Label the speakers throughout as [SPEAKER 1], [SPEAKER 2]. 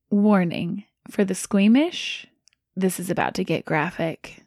[SPEAKER 1] Warning, for the squeamish, this is about to get graphic.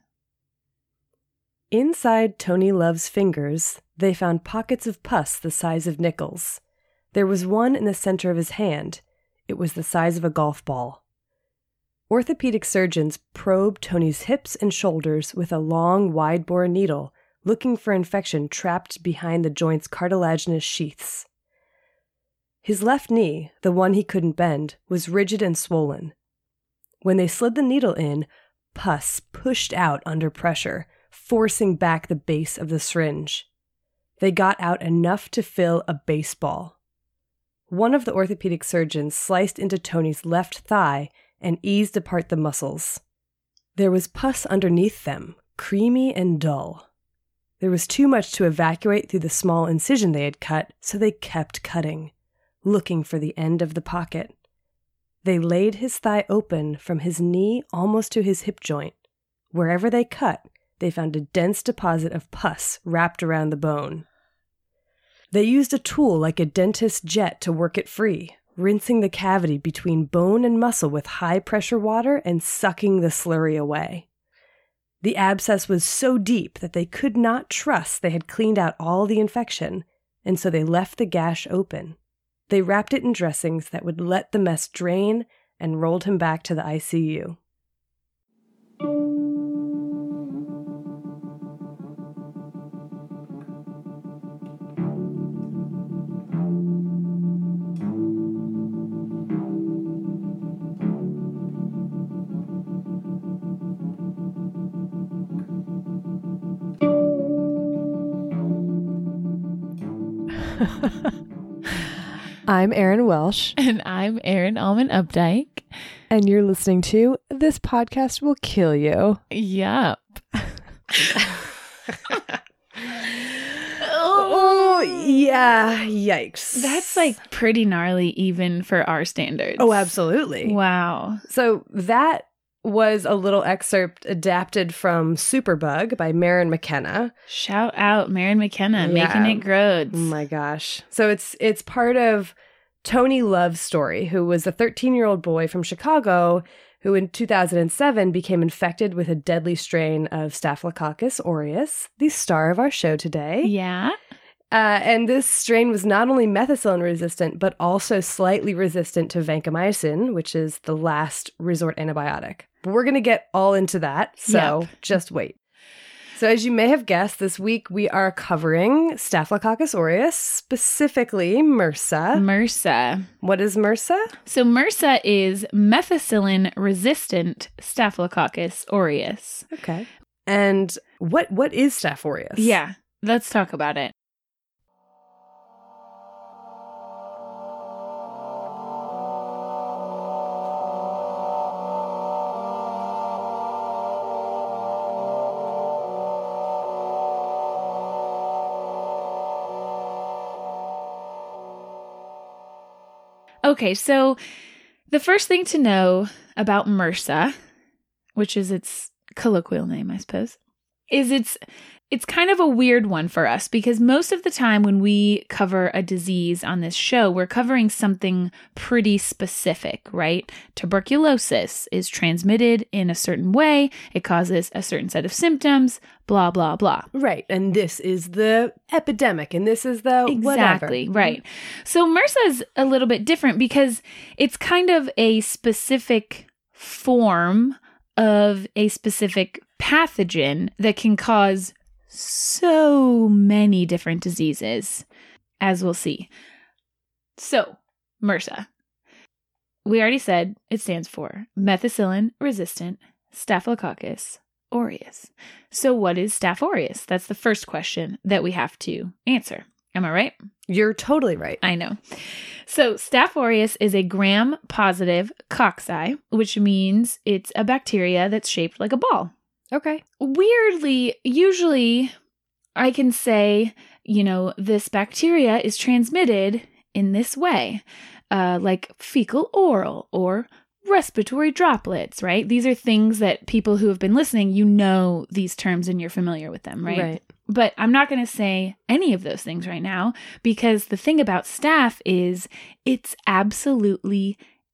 [SPEAKER 2] Inside Tony Love's fingers, they found pockets of pus the size of nickels. There was one in the center of his hand. It was the size of a golf ball. Orthopedic surgeons probed Tony's hips and shoulders with a long, wide-bore needle, looking for infection trapped behind the joint's cartilaginous sheaths. His left knee, the one he couldn't bend, was rigid and swollen. When they slid the needle in, pus pushed out under pressure, forcing back the base of the syringe. They got out enough to fill a baseball. One of the orthopedic surgeons sliced into Tony's left thigh and eased apart the muscles. There was pus underneath them, creamy and dull. There was too much to evacuate through the small incision they had cut, so they kept cutting, looking for the end of the pocket. They laid his thigh open from his knee almost to his hip joint. Wherever they cut, they found a dense deposit of pus wrapped around the bone. They used a tool like a dentist's jet to work it free, rinsing the cavity between bone and muscle with high-pressure water and sucking the slurry away. The abscess was so deep that they could not trust they had cleaned out all the infection, and so they left the gash open. They wrapped it in dressings that would let the mess drain and rolled him back to the ICU. I'm Erin Welsh.
[SPEAKER 1] And I'm Erin Alman Updike.
[SPEAKER 2] And you're listening to This Podcast Will Kill You.
[SPEAKER 1] Yup.
[SPEAKER 2] Oh, yeah. Yikes.
[SPEAKER 1] That's like pretty gnarly even for our standards.
[SPEAKER 2] Oh, absolutely.
[SPEAKER 1] Wow.
[SPEAKER 2] So that was a little excerpt adapted from Superbug by Maren McKenna.
[SPEAKER 1] Shout out Maren McKenna, making it gross.
[SPEAKER 2] Oh my gosh. So it's part of Tony Love's story, who was a 13-year-old boy from Chicago who in 2007 became infected with a deadly strain of Staphylococcus aureus, the star of our show today.
[SPEAKER 1] Yeah.
[SPEAKER 2] And this strain was not only methicillin resistant, but also slightly resistant to vancomycin, which is the last resort antibiotic. But we're going to get all into that, so just wait. So as you may have guessed, this week we are covering Staphylococcus aureus, specifically MRSA.
[SPEAKER 1] MRSA.
[SPEAKER 2] What is MRSA?
[SPEAKER 1] So MRSA is methicillin-resistant Staphylococcus aureus.
[SPEAKER 2] Okay. And what is Staph aureus?
[SPEAKER 1] Yeah, let's talk about it. Okay, so the first thing to know about MRSA, which is its colloquial name, I suppose, is it's kind of a weird one for us because most of the time when we cover a disease on this show, we're covering something pretty specific, right? Tuberculosis is transmitted in a certain way. It causes a certain set of symptoms, blah, blah, blah.
[SPEAKER 2] Right. And this is the epidemic and this is the
[SPEAKER 1] exactly,
[SPEAKER 2] whatever.
[SPEAKER 1] Right. So MRSA is a little bit different because it's kind of a specific form of a specific pathogen that can cause so many different diseases, as we'll see. So, MRSA. We already said it stands for methicillin-resistant Staphylococcus aureus. So what is Staph aureus? That's the first question that we have to answer. Am I right?
[SPEAKER 2] You're totally right.
[SPEAKER 1] I know. So Staph aureus is a gram-positive cocci, which means it's a bacteria that's shaped like a ball.
[SPEAKER 2] Okay.
[SPEAKER 1] Weirdly, usually I can say, this bacteria is transmitted in this way, like fecal oral or respiratory droplets, right? These are things that people who have been listening, these terms and you're familiar with them, right?
[SPEAKER 2] Right.
[SPEAKER 1] But I'm not going to say any of those things right now because the thing about staph is it's absolutely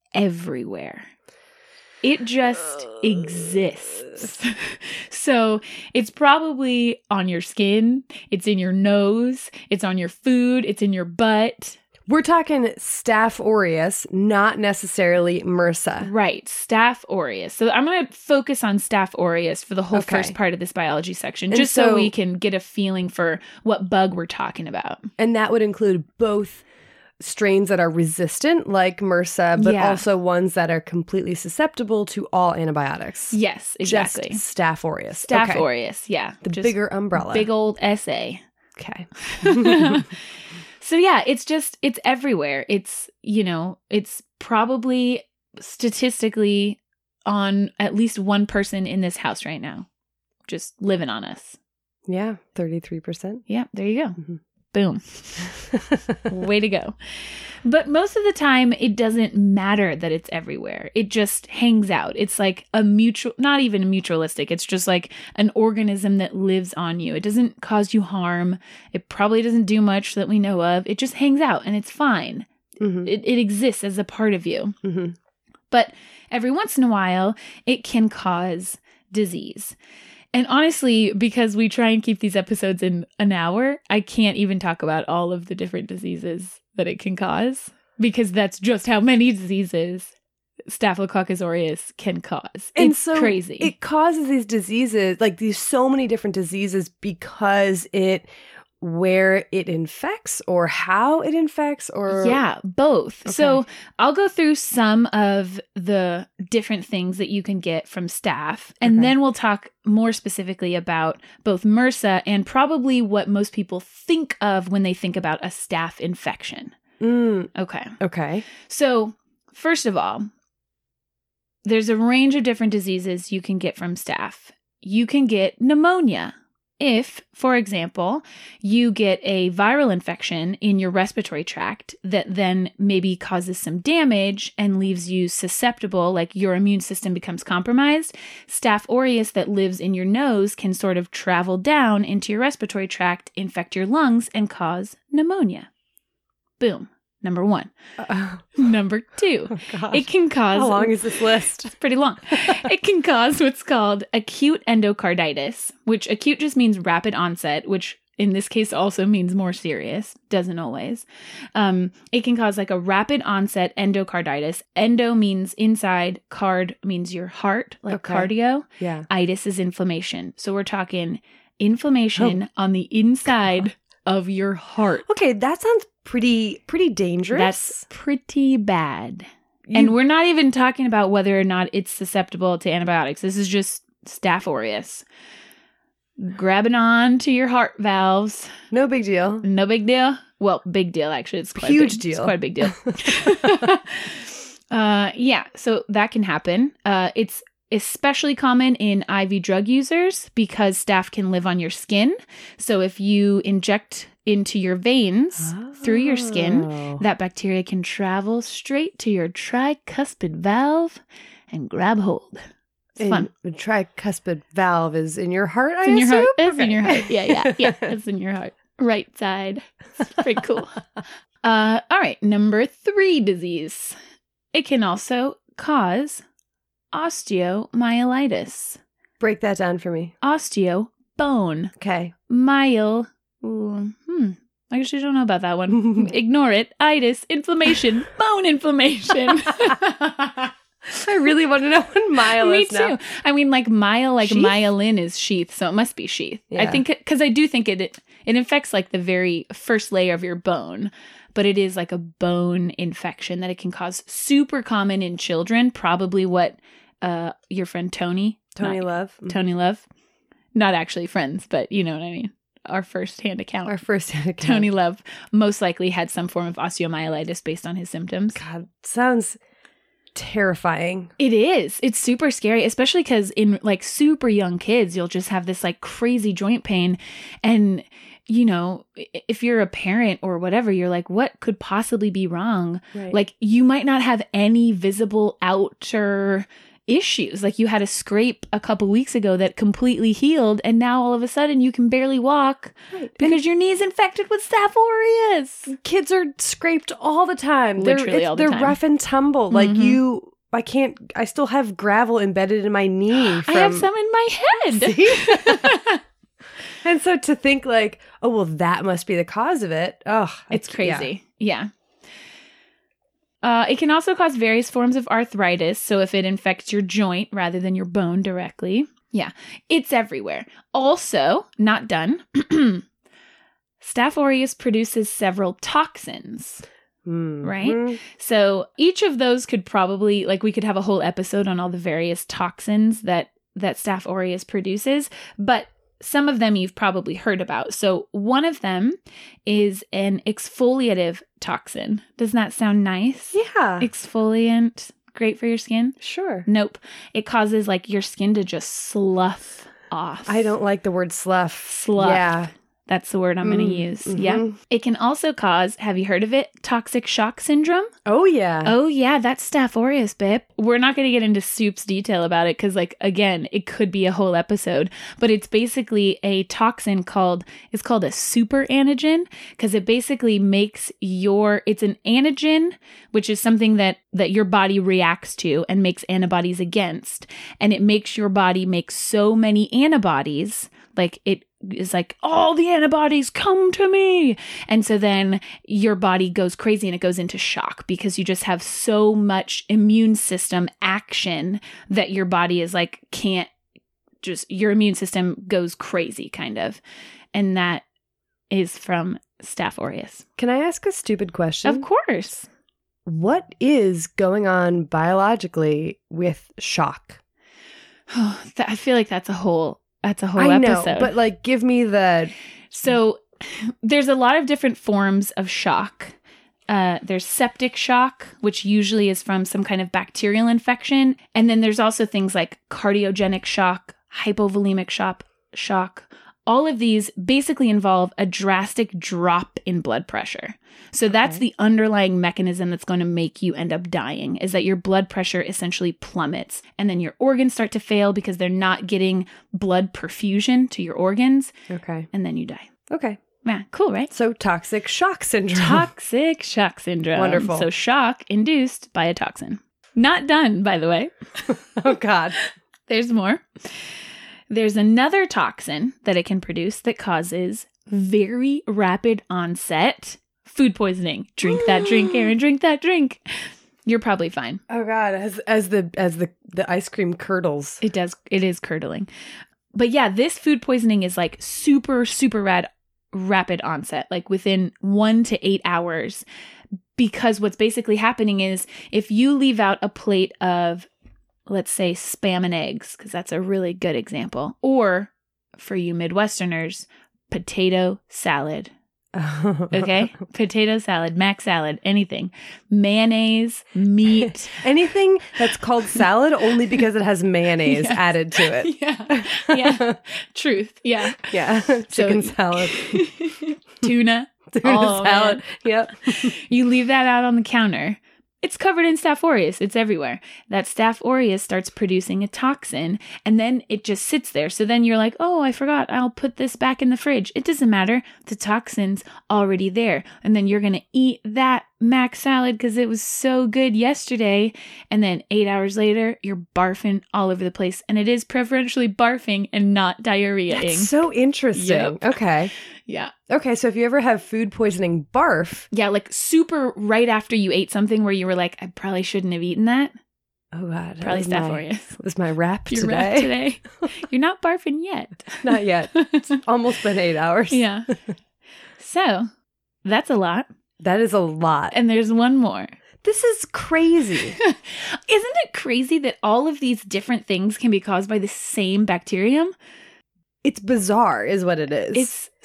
[SPEAKER 1] everywhere. It just exists. So it's probably on your skin, it's in your nose, it's on your food, it's in your butt.
[SPEAKER 2] We're talking Staph aureus, not necessarily MRSA.
[SPEAKER 1] Right, Staph aureus. So I'm going to focus on Staph aureus for the whole first part of this biology section, just so we can get a feeling for what bug we're talking about.
[SPEAKER 2] And that would include both strains that are resistant, like MRSA, but also ones that are completely susceptible to all antibiotics.
[SPEAKER 1] Yes, exactly.
[SPEAKER 2] Just Staph aureus.
[SPEAKER 1] Staph aureus, yeah.
[SPEAKER 2] The bigger umbrella.
[SPEAKER 1] Big old essay.
[SPEAKER 2] Okay.
[SPEAKER 1] So yeah, it's everywhere. It's, it's probably statistically on at least one person in this house right now, just living on us.
[SPEAKER 2] Yeah, 33%.
[SPEAKER 1] Yeah, there you go.
[SPEAKER 2] Mm-hmm.
[SPEAKER 1] Boom. Way to go. But most of the time, it doesn't matter that it's everywhere. It just hangs out. It's like not even mutualistic. It's just like an organism that lives on you. It doesn't cause you harm. It probably doesn't do much that we know of. It just hangs out and it's fine. Mm-hmm. It exists as a part of you. Mm-hmm. But every once in a while, it can cause disease. And honestly, because we try and keep these episodes in an hour, I can't even talk about all of the different diseases that it can cause, because that's just how many diseases Staphylococcus aureus can cause. It's crazy.
[SPEAKER 2] It causes these diseases, like these so many different diseases, because where it infects or how it infects, or
[SPEAKER 1] both.
[SPEAKER 2] Okay.
[SPEAKER 1] So I'll go through some of the different things that you can get from staph, and then we'll talk more specifically about both MRSA and probably what most people think of when they think about a staph infection. Okay. So first of all, there's a range of different diseases you can get from staph. You can get pneumonia. If, for example, you get a viral infection in your respiratory tract that then maybe causes some damage and leaves you susceptible, like your immune system becomes compromised, Staph aureus that lives in your nose can sort of travel down into your respiratory tract, infect your lungs, and cause pneumonia. Boom. Number one. Number two, it can cause...
[SPEAKER 2] How long is this list?
[SPEAKER 1] It's pretty long. It can cause what's called acute endocarditis, which acute just means rapid onset, which in this case also means more serious. Doesn't always. It can cause like a rapid onset endocarditis. Endo means inside. Card means your heart, like cardio.
[SPEAKER 2] Yeah.
[SPEAKER 1] Itis is inflammation. So we're talking inflammation on the inside of your heart.
[SPEAKER 2] Okay, that sounds pretty dangerous.
[SPEAKER 1] That's pretty bad. And we're not even talking about whether or not it's susceptible to antibiotics. This is just Staph aureus. Grabbing on to your heart valves.
[SPEAKER 2] No big deal.
[SPEAKER 1] No big deal. Well, big deal, actually. It's quite
[SPEAKER 2] huge
[SPEAKER 1] big.
[SPEAKER 2] deal.
[SPEAKER 1] It's quite a big deal. So that can happen. It's especially common in IV drug users because staph can live on your skin. So if you inject into your veins through your skin, that bacteria can travel straight to your tricuspid valve and grab hold. It's fun.
[SPEAKER 2] The tricuspid valve is in your heart,
[SPEAKER 1] It's in your heart. It's in your heart. Yeah. It's in your heart. Right side. It's pretty cool. All right. Number 3 disease. It can also cause osteomyelitis.
[SPEAKER 2] Break that down for me.
[SPEAKER 1] Osteo, bone.
[SPEAKER 2] Okay.
[SPEAKER 1] I actually don't know about that one. Ignore it. Itis, inflammation, bone inflammation.
[SPEAKER 2] I really want to know what mile is now.
[SPEAKER 1] Me too. I mean, like mile, like sheath? Myelin is sheath, so it must be sheath. Yeah. I think, because I do think it infects like the very first layer of your bone, but it is like a bone infection that it can cause. Super common in children, probably what your friend Tony Love, not actually friends, but you know what I mean. Our first-hand account. Tony Love most likely had some form of osteomyelitis based on his symptoms.
[SPEAKER 2] God, sounds terrifying.
[SPEAKER 1] It is. It's super scary, especially because in like super young kids, you'll just have this like crazy joint pain. And, you know, if you're a parent or whatever, you're like, what could possibly be wrong? Right. Like you might not have any visible outer issues. Like you had a scrape a couple weeks ago that completely healed, and now all of a sudden you can barely walk because your knee's infected with Staph aureus.
[SPEAKER 2] Kids are scraped all the time.
[SPEAKER 1] Literally all the time.
[SPEAKER 2] They're rough and tumble. Like I still have gravel embedded in my knee.
[SPEAKER 1] I have some in my head.
[SPEAKER 2] And so to think like, oh, well, that must be the cause of it. Oh,
[SPEAKER 1] it's crazy. Yeah. It can also cause various forms of arthritis. So if it infects your joint rather than your bone directly. Yeah, it's everywhere. Also, not done. Staph aureus produces several toxins. Right? So each of those could probably, like we could have a whole episode on all the various toxins that Staph aureus produces, but some of them you've probably heard about. So one of them is an exfoliative toxin. Doesn't that sound nice?
[SPEAKER 2] Yeah.
[SPEAKER 1] Exfoliant, great for your skin?
[SPEAKER 2] Sure.
[SPEAKER 1] Nope. It causes like your skin to just slough off.
[SPEAKER 2] I don't like the word slough.
[SPEAKER 1] Slough. Yeah. That's the word I'm going to use.
[SPEAKER 2] Mm-hmm.
[SPEAKER 1] Yeah. It can also cause, have you heard of it? Toxic shock syndrome?
[SPEAKER 2] Oh, yeah.
[SPEAKER 1] Oh, yeah. That's Staph aureus, babe. We're not going to get into Soup's detail about it because, like, again, it could be a whole episode. But it's basically a toxin it's called a super antigen because it basically makes it's an antigen, which is something that your body reacts to and makes antibodies against. And it makes your body make so many antibodies, like it is like, all the antibodies come to me. And so then your body goes crazy and it goes into shock because you just have so much immune system action that your body is like, your immune system goes crazy kind of. And that is from Staph aureus.
[SPEAKER 2] Can I ask a stupid question?
[SPEAKER 1] Of course.
[SPEAKER 2] What is going on biologically with shock?
[SPEAKER 1] I feel like that's a whole episode.
[SPEAKER 2] I know, but like, give me the...
[SPEAKER 1] So there's a lot of different forms of shock. There's septic shock, which usually is from some kind of bacterial infection. And then there's also things like cardiogenic shock, hypovolemic shock. All of these basically involve a drastic drop in blood pressure. So that's the underlying mechanism that's going to make you end up dying, is that your blood pressure essentially plummets. And then your organs start to fail because they're not getting blood perfusion to your organs.
[SPEAKER 2] Okay.
[SPEAKER 1] And then you die.
[SPEAKER 2] Okay.
[SPEAKER 1] Yeah, cool, right?
[SPEAKER 2] So toxic shock syndrome.
[SPEAKER 1] Toxic shock syndrome.
[SPEAKER 2] Wonderful.
[SPEAKER 1] So shock induced by a toxin. Not done, by the way.
[SPEAKER 2] Oh, God.
[SPEAKER 1] There's more. There's another toxin that it can produce that causes very rapid onset food poisoning. Drink that drink, Aaron. Drink that drink. You're probably fine.
[SPEAKER 2] Oh, God. As the ice cream curdles.
[SPEAKER 1] It does. It is curdling. But yeah, this food poisoning is like super, super rapid onset, like within 1 to 8 hours. Because what's basically happening is if you leave out a plate of, let's say, Spam and eggs, because that's a really good example. Or, for you Midwesterners, potato salad. Okay? Potato salad, mac salad, anything. Mayonnaise, meat.
[SPEAKER 2] Anything that's called salad only because it has mayonnaise added to it.
[SPEAKER 1] Yeah. Truth. Yeah.
[SPEAKER 2] Yeah. Chicken salad.
[SPEAKER 1] Tuna
[SPEAKER 2] salad. Yep.
[SPEAKER 1] You leave that out on the counter. It's covered in Staph aureus. It's everywhere. That Staph aureus starts producing a toxin, and then it just sits there. So then you're like, oh, I forgot. I'll put this back in the fridge. It doesn't matter. The toxin's already there. And then you're going to eat that mac salad because it was so good yesterday. And then 8 hours later, you're barfing all over the place. And it is preferentially barfing and not diarrhea-ing.
[SPEAKER 2] That's so interesting.
[SPEAKER 1] Yep.
[SPEAKER 2] Okay.
[SPEAKER 1] Yeah.
[SPEAKER 2] Okay, so if you ever have food poisoning barf.
[SPEAKER 1] Yeah, like super right after you ate something where you were like, I probably shouldn't have eaten that.
[SPEAKER 2] Oh, God.
[SPEAKER 1] Probably Staph aureus.
[SPEAKER 2] Was my wrap
[SPEAKER 1] Your
[SPEAKER 2] today.
[SPEAKER 1] wrap today. You're not barfing yet.
[SPEAKER 2] Not yet. It's almost been 8 hours.
[SPEAKER 1] Yeah. So, that's a lot.
[SPEAKER 2] That is a lot.
[SPEAKER 1] And there's one more.
[SPEAKER 2] This is crazy.
[SPEAKER 1] Isn't it crazy that all of these different things can be caused by the same bacterium?
[SPEAKER 2] It's bizarre is what it is.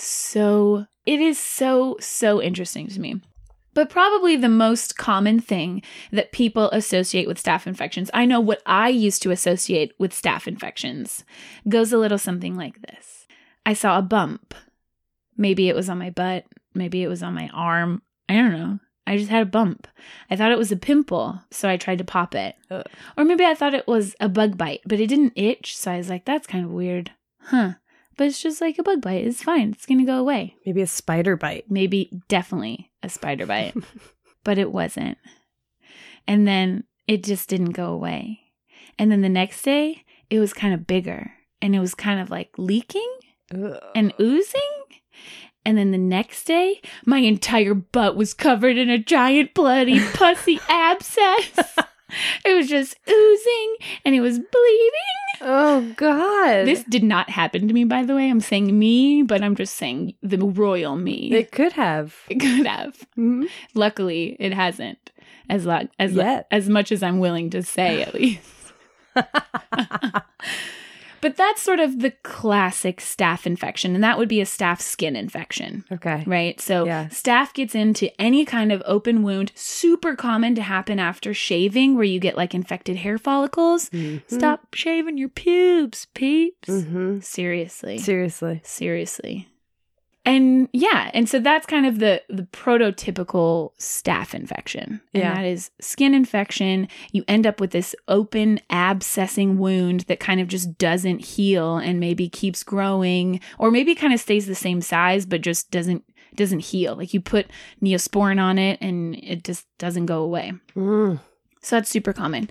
[SPEAKER 1] It is so interesting to me. But probably the most common thing that people associate with staph infections, I know what I used to associate with staph infections, goes a little something like this. I saw a bump. Maybe it was on my butt. Maybe it was on my arm. I don't know. I just had a bump. I thought it was a pimple, so I tried to pop it.
[SPEAKER 2] Ugh.
[SPEAKER 1] Or maybe I thought it was a bug bite, but it didn't itch, so I was like, that's kind of weird. Huh. But it's just like a bug bite. It's fine. It's going to go away.
[SPEAKER 2] Maybe a spider bite.
[SPEAKER 1] Maybe definitely a spider bite. But it wasn't. And then it just didn't go away. And then the next day, it was kind of bigger. And it was kind of like leaking and oozing. And then the next day, my entire butt was covered in a giant bloody pussy abscess. It was just oozing and it was bleeding.
[SPEAKER 2] Oh, God.
[SPEAKER 1] This did not happen to me, by the way. I'm saying me, but I'm just saying the royal me.
[SPEAKER 2] It could have.
[SPEAKER 1] It could have.
[SPEAKER 2] Mm-hmm.
[SPEAKER 1] Luckily, it hasn't. As much as I'm willing to say, at least. But that's sort of the classic staph infection, and that would be a staph skin infection.
[SPEAKER 2] Okay.
[SPEAKER 1] Right? So
[SPEAKER 2] Yeah.
[SPEAKER 1] staph gets into any kind of open wound, super common to happen after shaving, where you get like infected hair follicles.
[SPEAKER 2] Mm-hmm.
[SPEAKER 1] Stop shaving your pubes, peeps.
[SPEAKER 2] Mm-hmm.
[SPEAKER 1] Seriously.
[SPEAKER 2] Seriously.
[SPEAKER 1] And yeah, and so that's kind of the prototypical staph infection. And
[SPEAKER 2] Yeah.
[SPEAKER 1] that is skin infection. You end up with this open abscessing wound that kind of just doesn't heal and maybe keeps growing, or maybe kind of stays the same size but just doesn't heal. Like you put Neosporin on it and it just doesn't go away.
[SPEAKER 2] Mm.
[SPEAKER 1] So that's super common.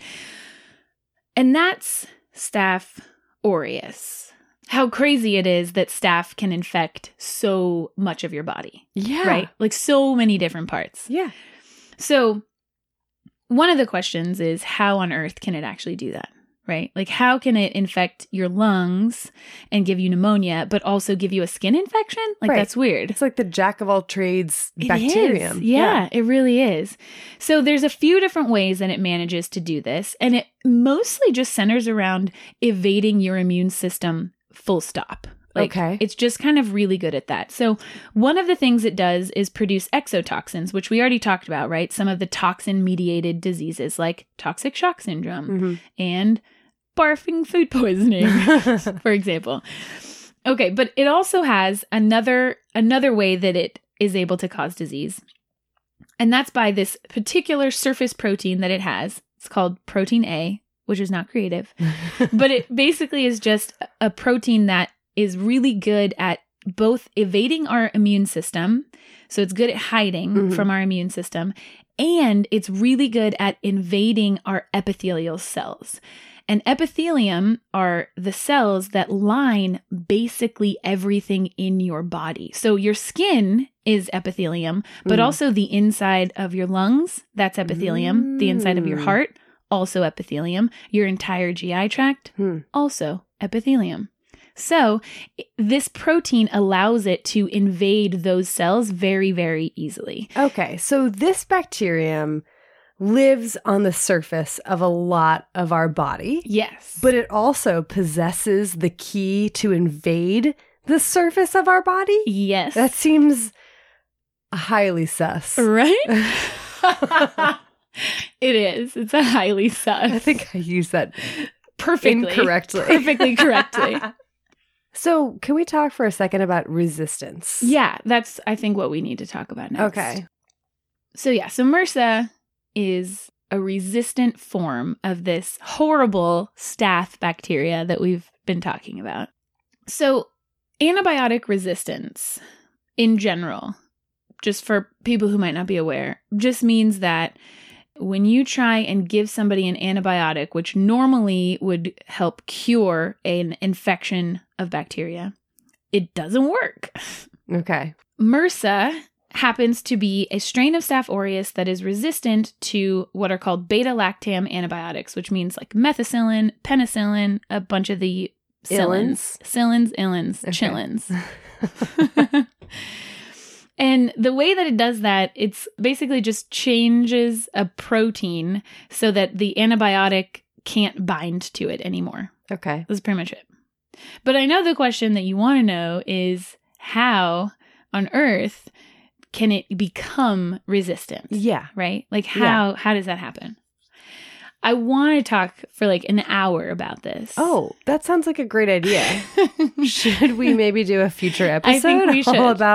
[SPEAKER 1] And that's Staph aureus. How crazy it is that staph can infect so much of your body.
[SPEAKER 2] Yeah.
[SPEAKER 1] Right? Like so many different parts.
[SPEAKER 2] Yeah.
[SPEAKER 1] So one of the questions is, how on earth can it actually do that? Right? Like how can it infect your lungs and give you pneumonia, but also give you a skin infection? Like
[SPEAKER 2] Right.
[SPEAKER 1] that's weird.
[SPEAKER 2] It's like the jack of all trades
[SPEAKER 1] It
[SPEAKER 2] bacterium.
[SPEAKER 1] is. Yeah, it really is. So there's a few different ways that it manages to do this. And it mostly just centers around evading your immune system full stop. Like,
[SPEAKER 2] Okay.
[SPEAKER 1] It's just kind of really good at that. So one of the things it does is produce exotoxins, which we already talked about, right? Some of the toxin-mediated diseases like toxic shock syndrome
[SPEAKER 2] Mm-hmm.
[SPEAKER 1] and barfing food poisoning, for example. Okay, but it also has another way that it is able to cause disease. And that's by this particular surface protein that it has. It's called protein A, which is not creative. But it basically is just a protein that is really good at both evading our immune system. So it's good at hiding from our immune system. And it's really good at invading our epithelial cells. And epithelium are the cells that line basically everything in your body. So your skin is epithelium, but also the inside of your lungs, that's epithelium. The inside of your heart, also epithelium. Your entire GI tract, also epithelium. So this protein allows it to invade those cells very, very easily.
[SPEAKER 2] Okay, so this bacterium lives on the surface of a lot of our body.
[SPEAKER 1] Yes.
[SPEAKER 2] But it also possesses the key to invade the surface of our body?
[SPEAKER 1] Yes.
[SPEAKER 2] That seems highly sus.
[SPEAKER 1] Right? It is. It's a highly sus.
[SPEAKER 2] I think I used that
[SPEAKER 1] Perfectly.
[SPEAKER 2] incorrectly.
[SPEAKER 1] Perfectly correctly.
[SPEAKER 2] So, can we talk for a second about resistance?
[SPEAKER 1] Yeah, that's, I think, what we need to talk about next.
[SPEAKER 2] Okay.
[SPEAKER 1] So MRSA is a resistant form of this horrible staph bacteria that we've been talking about. So antibiotic resistance in general, just for people who might not be aware, just means that when you try and give somebody an antibiotic, which normally would help cure an infection of bacteria, it doesn't work.
[SPEAKER 2] Okay.
[SPEAKER 1] MRSA happens to be a strain of Staph aureus that is resistant to what are called beta-lactam antibiotics, which means like methicillin, penicillin, a bunch of the
[SPEAKER 2] Illins?
[SPEAKER 1] illins, chillins. And the way that it does that, it's basically just changes a protein so that the antibiotic can't bind to it anymore.
[SPEAKER 2] Okay.
[SPEAKER 1] That's pretty much it. But I know the question that you want to know is, how on earth can it become resistant?
[SPEAKER 2] Yeah.
[SPEAKER 1] Right? Like how does that happen? I want to talk for like an hour about this.
[SPEAKER 2] Oh, that sounds like a great idea. Should we maybe do a future episode
[SPEAKER 1] I think we should.
[SPEAKER 2] all about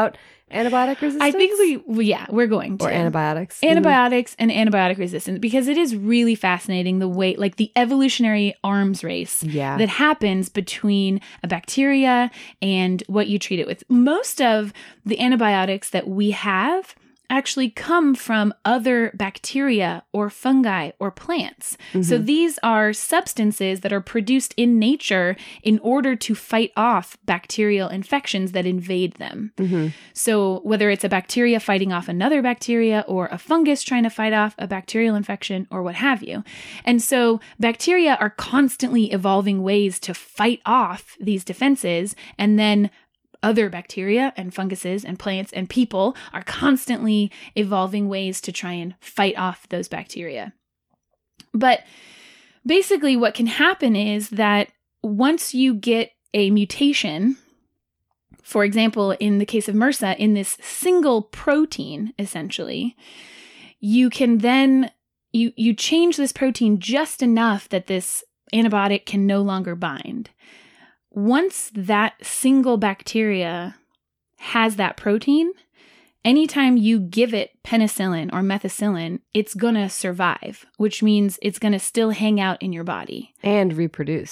[SPEAKER 2] antibiotic resistance?
[SPEAKER 1] I think we're going to.
[SPEAKER 2] Or antibiotics.
[SPEAKER 1] Antibiotics and antibiotic resistance, because it is really fascinating the way, like the evolutionary arms race that happens between a bacteria and what you treat it with. Most of the antibiotics that we have actually come from other bacteria or fungi or plants. So these are substances that are produced in nature in order to fight off bacterial infections that invade them. So whether it's a bacteria fighting off another bacteria or a fungus trying to fight off a bacterial infection or what have you. And so bacteria are constantly evolving ways to fight off these defenses, and then other bacteria and funguses and plants and people are constantly evolving ways to try and fight off those bacteria. But basically what can happen is that once you get a mutation, for example, in the case of MRSA, in this single protein, essentially, you can then, you change this protein just enough that this antibiotic can no longer bind. Once that single bacteria has that protein, anytime you give it penicillin or methicillin, it's going to survive, which means it's going to still hang out in your body.
[SPEAKER 2] And reproduce.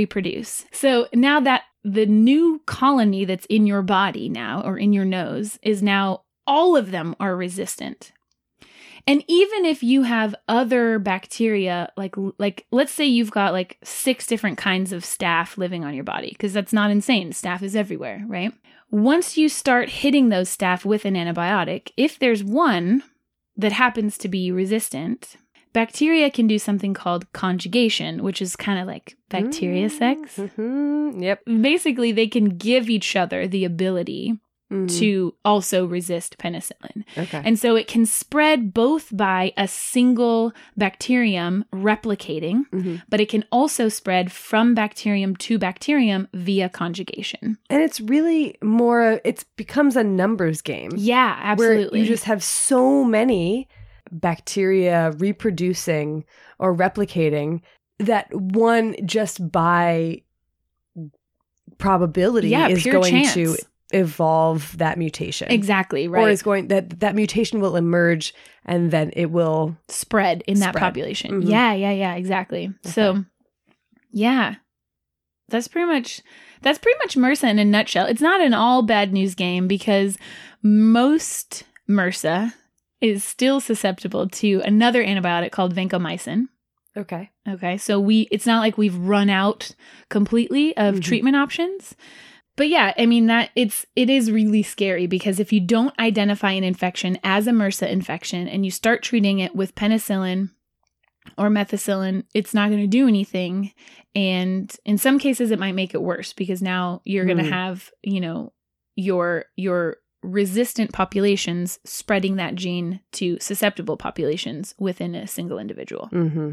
[SPEAKER 1] So now that the new colony that's in your body now, or in your nose, is now all of them are resistant. And even if you have other bacteria, like let's say you've got like 6 different kinds of staph living on your body, because that's not insane. Staph is everywhere, right? Once you start hitting those staph with an antibiotic, if there's one that happens to be resistant, bacteria can do something called conjugation, which is kind of like bacteria sex.
[SPEAKER 2] Yep.
[SPEAKER 1] Basically, they can give each other the ability to also resist penicillin.
[SPEAKER 2] Okay.
[SPEAKER 1] And so it can spread both by a single bacterium replicating, but it can also spread from bacterium to bacterium via conjugation.
[SPEAKER 2] And it's really more, it becomes a numbers game.
[SPEAKER 1] Yeah, absolutely.
[SPEAKER 2] Where you just have so many bacteria reproducing or replicating that one just by probability is going to evolve that mutation.
[SPEAKER 1] Exactly, right.
[SPEAKER 2] Or is going that mutation will emerge and then it will
[SPEAKER 1] spread in that population. Yeah, exactly. Okay. So, yeah. That's pretty much MRSA in a nutshell. It's not an all bad news game because most MRSA is still susceptible to another antibiotic called vancomycin.
[SPEAKER 2] Okay.
[SPEAKER 1] So it's not like we've run out completely of treatment options. But yeah, I mean it is really scary because if you don't identify an infection as a MRSA infection and you start treating it with penicillin or methicillin, it's not going to do anything. And in some cases it might make it worse because now you're going to have, your resistant populations spreading that gene to susceptible populations within a single individual.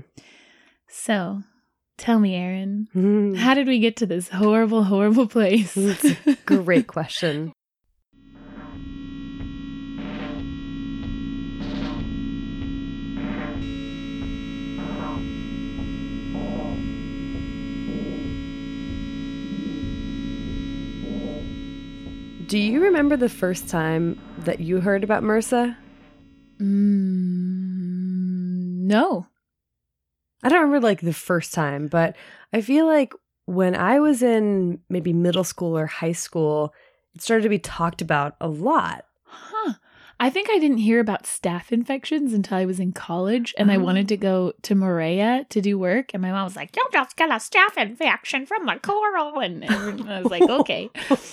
[SPEAKER 1] So tell me, Aaron, how did we get to this horrible, horrible place?
[SPEAKER 2] That's a great question. Do you remember the first time that you heard about MRSA?
[SPEAKER 1] No.
[SPEAKER 2] I don't remember the first time, but I feel like when I was in maybe middle school or high school, it started to be talked about a lot.
[SPEAKER 1] Huh. I think I didn't hear about staph infections until I was in college and I wanted to go to Moorea to do work. And my mom was like, "You just got a staph infection from a coral." And I was like, okay.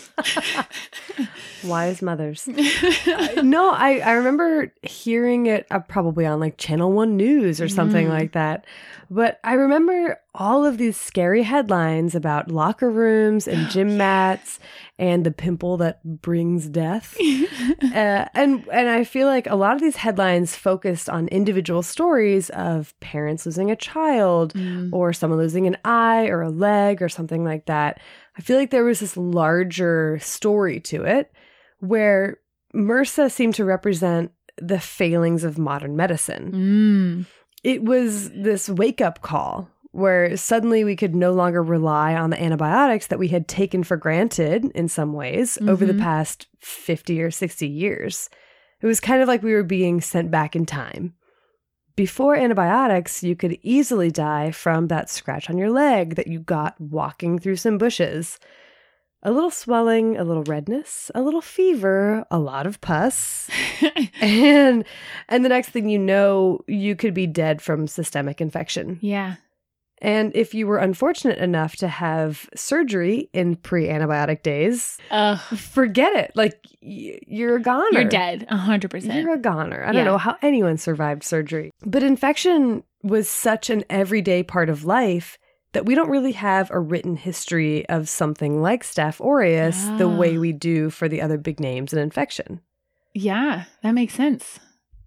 [SPEAKER 2] Wise mothers. No, I remember hearing it probably on Channel 1 News or something like that. But I remember all of these scary headlines about locker rooms and gym mats and the pimple that brings death. And I feel like a lot of these headlines focused on individual stories of parents losing a child or someone losing an eye or a leg or something like that. I feel like there was this larger story to it where MRSA seemed to represent the failings of modern medicine. It was this wake-up call where suddenly we could no longer rely on the antibiotics that we had taken for granted in some ways over the past 50 or 60 years. It was kind of like we were being sent back in time. Before antibiotics, you could easily die from that scratch on your leg that you got walking through some bushes. A little swelling, a little redness, a little fever, a lot of pus. and the next thing you know, you could be dead from systemic infection.
[SPEAKER 1] Yeah.
[SPEAKER 2] And if you were unfortunate enough to have surgery in pre-antibiotic days, forget it. Like, you're a goner.
[SPEAKER 1] You're dead, 100%.
[SPEAKER 2] You're a goner. I don't know how anyone survived surgery. But infection was such an everyday part of life that we don't really have a written history of something like Staph aureus the way we do for the other big names in infection.
[SPEAKER 1] Yeah, that makes sense.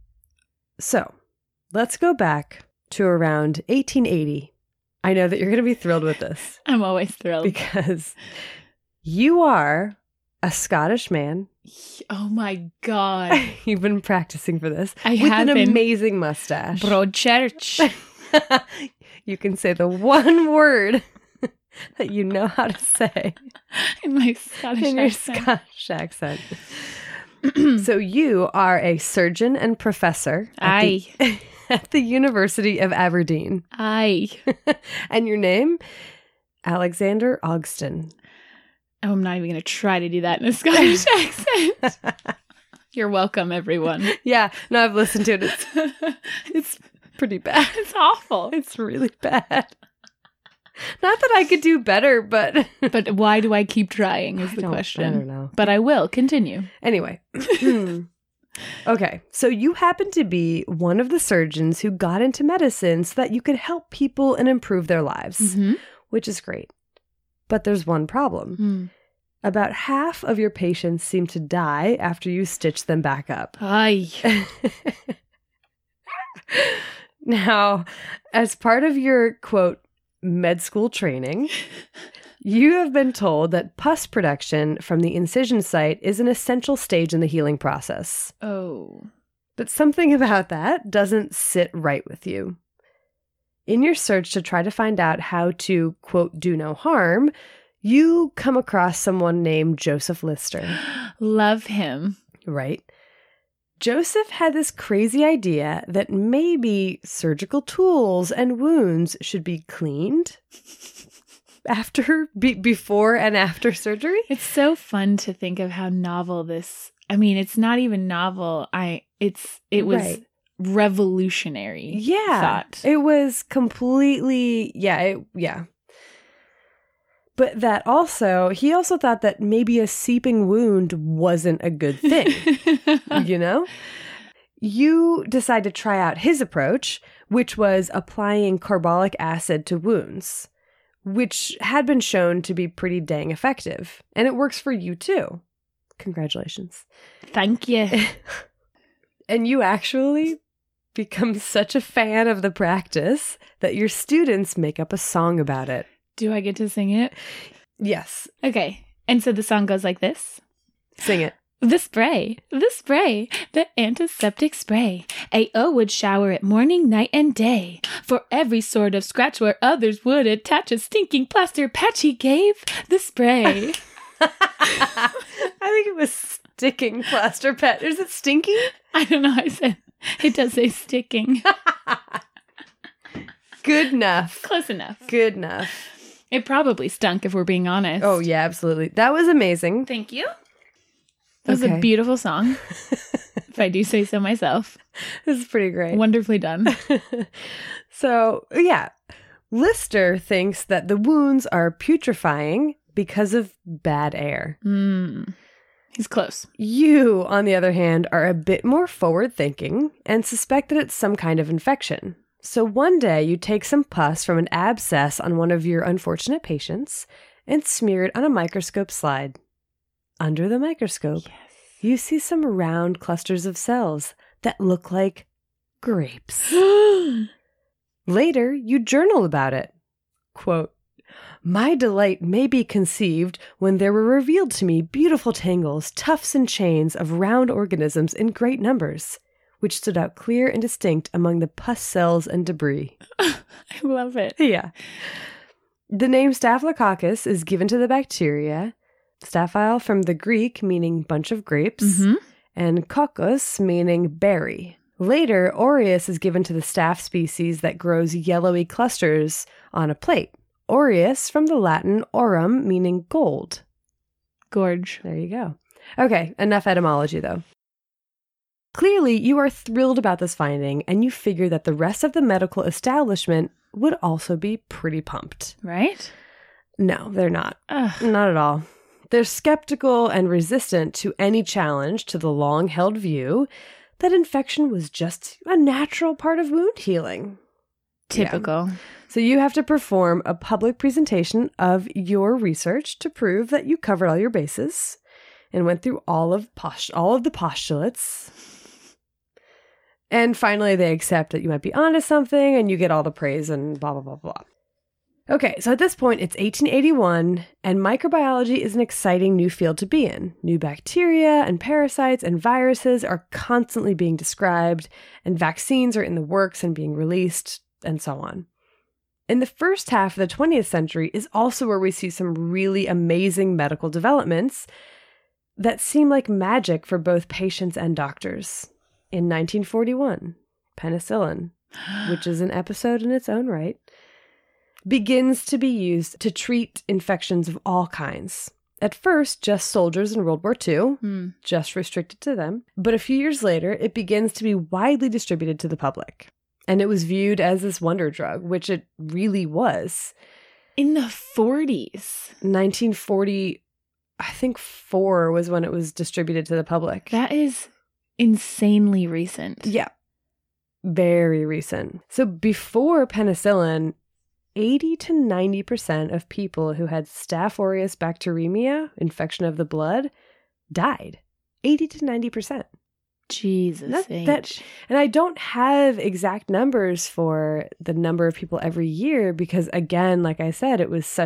[SPEAKER 2] So, let's go back to around 1880. I know that you're going to be thrilled with this.
[SPEAKER 1] I'm always thrilled.
[SPEAKER 2] Because you are a Scottish man.
[SPEAKER 1] Oh my God.
[SPEAKER 2] You've been practicing for this.
[SPEAKER 1] I
[SPEAKER 2] with
[SPEAKER 1] have
[SPEAKER 2] an
[SPEAKER 1] been.
[SPEAKER 2] Amazing mustache.
[SPEAKER 1] Broadchurch.
[SPEAKER 2] You can say the one word that you know how to say.
[SPEAKER 1] In my Scottish
[SPEAKER 2] In your
[SPEAKER 1] accent.
[SPEAKER 2] Scottish accent. So you are a surgeon and professor at the University of Aberdeen.
[SPEAKER 1] Aye.
[SPEAKER 2] And your name? Alexander Ogston.
[SPEAKER 1] Oh, I'm not even going to try to do that in a Scottish accent. You're welcome, everyone.
[SPEAKER 2] Yeah, no, I've listened to it. It's pretty bad.
[SPEAKER 1] It's awful.
[SPEAKER 2] It's really bad. Not that I could do better, but...
[SPEAKER 1] But why do I keep trying is the question.
[SPEAKER 2] I don't know.
[SPEAKER 1] But I will. Continue.
[SPEAKER 2] Anyway. Okay, so you happen to be one of the surgeons who got into medicine so that you could help people and improve their lives, which is great. But there's one problem. About half of your patients seem to die after you stitch them back up.
[SPEAKER 1] Aye.
[SPEAKER 2] Now, as part of your, quote, med school training, you have been told that pus production from the incision site is an essential stage in the healing process.
[SPEAKER 1] Oh.
[SPEAKER 2] But something about that doesn't sit right with you. In your search to try to find out how to, quote, do no harm, you come across someone named Joseph Lister.
[SPEAKER 1] Love him.
[SPEAKER 2] Right? Joseph had this crazy idea that maybe surgical tools and wounds should be cleaned before and after surgery.
[SPEAKER 1] It's so fun to think of how novel this. I mean, it's not even novel. It was revolutionary. Thought.
[SPEAKER 2] It was completely yeah. But that also, he also thought that maybe a seeping wound wasn't a good thing, you know? You decide to try out his approach, which was applying carbolic acid to wounds, which had been shown to be pretty dang effective. And it works for you too. Congratulations.
[SPEAKER 1] Thank you.
[SPEAKER 2] And you actually become such a fan of the practice that your students make up a song about it.
[SPEAKER 1] Do I get to sing it?
[SPEAKER 2] Yes.
[SPEAKER 1] Okay. And so the song goes like this.
[SPEAKER 2] Sing it.
[SPEAKER 1] The spray, the antiseptic spray. A.O. would shower it morning, night, and day. For every sort of scratch where others would attach a stinking plaster patch he gave the spray.
[SPEAKER 2] I think it was sticking plaster patch. Is it stinky?
[SPEAKER 1] I don't know. I said it does say sticking.
[SPEAKER 2] Good enough.
[SPEAKER 1] Close enough.
[SPEAKER 2] Good enough.
[SPEAKER 1] It probably stunk if we're being honest.
[SPEAKER 2] Oh, yeah, absolutely. That was amazing.
[SPEAKER 1] Thank you. That was a beautiful song, if I do say so myself.
[SPEAKER 2] This is pretty great.
[SPEAKER 1] Wonderfully done.
[SPEAKER 2] So, yeah, Lister thinks that the wounds are putrefying because of bad air.
[SPEAKER 1] He's close.
[SPEAKER 2] You, on the other hand, are a bit more forward-thinking and suspect that it's some kind of infection. So one day you take some pus from an abscess on one of your unfortunate patients and smear it on a microscope slide. Under the microscope, you see some round clusters of cells that look like grapes. Later, you journal about it. Quote, "My delight may be conceived when there were revealed to me beautiful tangles, tufts, and chains of round organisms in great numbers, which stood out clear and distinct among the pus cells and debris.
[SPEAKER 1] I love it.
[SPEAKER 2] Yeah. The name Staphylococcus is given to the bacteria, staphyle from the Greek meaning bunch of grapes, and coccus meaning berry. Later, aureus is given to the staph species that grows yellowy clusters on a plate. Aureus from the Latin aurum meaning gold.
[SPEAKER 1] Gorge.
[SPEAKER 2] There you go. Okay, enough etymology though. Clearly, you are thrilled about this finding, and you figure that the rest of the medical establishment would also be pretty pumped.
[SPEAKER 1] Right?
[SPEAKER 2] No, they're not.
[SPEAKER 1] Ugh.
[SPEAKER 2] Not at all. They're skeptical and resistant to any challenge to the long-held view that infection was just a natural part of wound healing.
[SPEAKER 1] Typical.
[SPEAKER 2] Yeah. So you have to perform a public presentation of your research to prove that you covered all your bases and went through all of the postulates. And finally, they accept that you might be onto something and you get all the praise and blah, blah, blah, blah. Okay, so at this point, it's 1881, and microbiology is an exciting new field to be in. New bacteria and parasites and viruses are constantly being described, and vaccines are in the works and being released, and so on. In the first half of the 20th century is also where we see some really amazing medical developments that seem like magic for both patients and doctors. In 1941, penicillin, which is an episode in its own right, begins to be used to treat infections of all kinds. At first, just soldiers in World War II, just restricted to them. But a few years later, it begins to be widely distributed to the public. And it was viewed as this wonder drug, which it really was.
[SPEAKER 1] In the 40s.
[SPEAKER 2] 1940, I think 4 was when it was distributed to the public.
[SPEAKER 1] That is insanely recent.
[SPEAKER 2] Yeah. Very recent. So before penicillin, 80 to 90% of people who had Staph aureus bacteremia, infection of the blood, died. 80 to 90%.
[SPEAKER 1] Jesus H.
[SPEAKER 2] And I don't have exact numbers for the number of people every year because, again, like I said, it was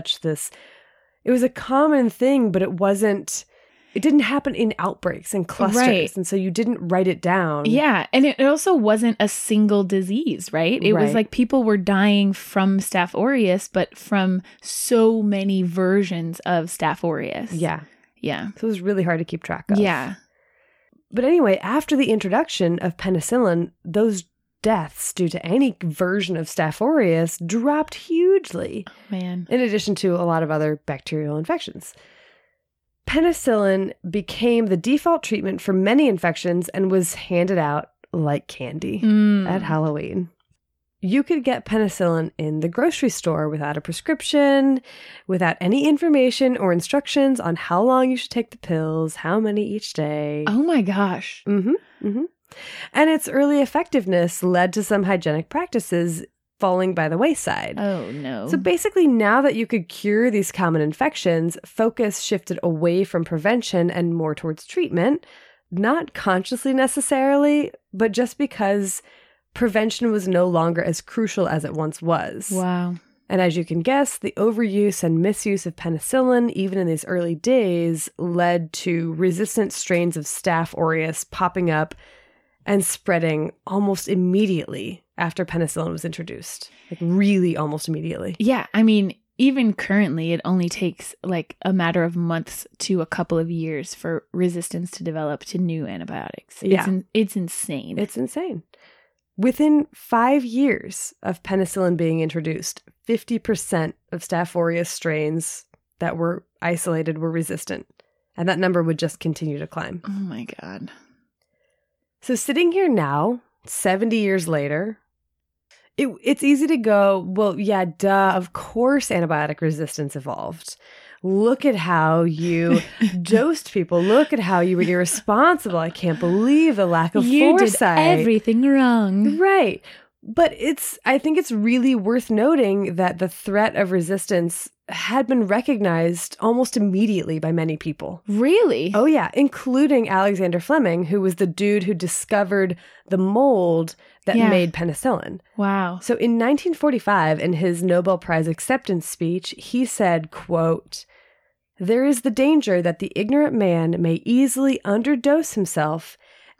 [SPEAKER 2] a common thing, but it didn't happen in outbreaks and clusters. Right. And so you didn't write it down.
[SPEAKER 1] Yeah. And it also wasn't a single disease, right? It was like people were dying from Staph aureus, but from so many versions of Staph aureus.
[SPEAKER 2] Yeah.
[SPEAKER 1] Yeah.
[SPEAKER 2] So it was really hard to keep track of.
[SPEAKER 1] Yeah.
[SPEAKER 2] But anyway, after the introduction of penicillin, those deaths due to any version of Staph aureus dropped hugely.
[SPEAKER 1] Oh, man.
[SPEAKER 2] In addition to a lot of other bacterial infections. Penicillin became the default treatment for many infections and was handed out like candy at Halloween. You could get penicillin in the grocery store without a prescription, without any information or instructions on how long you should take the pills, how many each day.
[SPEAKER 1] Oh my gosh.
[SPEAKER 2] And its early effectiveness led to some hygienic practices falling by the wayside.
[SPEAKER 1] Oh, no.
[SPEAKER 2] So basically, now that you could cure these common infections, focus shifted away from prevention and more towards treatment, not consciously necessarily, but just because prevention was no longer as crucial as it once was.
[SPEAKER 1] Wow.
[SPEAKER 2] And as you can guess, the overuse and misuse of penicillin, even in these early days, led to resistant strains of Staph aureus popping up and spreading almost immediately after penicillin was introduced. Like really almost immediately.
[SPEAKER 1] Yeah. I mean, even currently, it only takes like a matter of months to a couple of years for resistance to develop to new antibiotics.
[SPEAKER 2] Yeah.
[SPEAKER 1] It's insane.
[SPEAKER 2] It's insane. Within 5 years of penicillin being introduced, 50% of Staph aureus strains that were isolated were resistant. And that number would just continue to climb.
[SPEAKER 1] Oh my God.
[SPEAKER 2] So sitting here now, 70 years later, it's easy to go, well, yeah, duh, of course antibiotic resistance evolved. Look at how you dosed people. Look at how you were irresponsible. I can't believe the lack of foresight.
[SPEAKER 1] You did everything wrong.
[SPEAKER 2] Right. But I think it's really worth noting that the threat of resistance had been recognized almost immediately by many people.
[SPEAKER 1] Really?
[SPEAKER 2] Oh, yeah, including Alexander Fleming, who was the dude who discovered the mold that made penicillin.
[SPEAKER 1] Wow.
[SPEAKER 2] So in 1945, in his Nobel Prize acceptance speech, he said, quote, "There is the danger that the ignorant man may easily underdose himself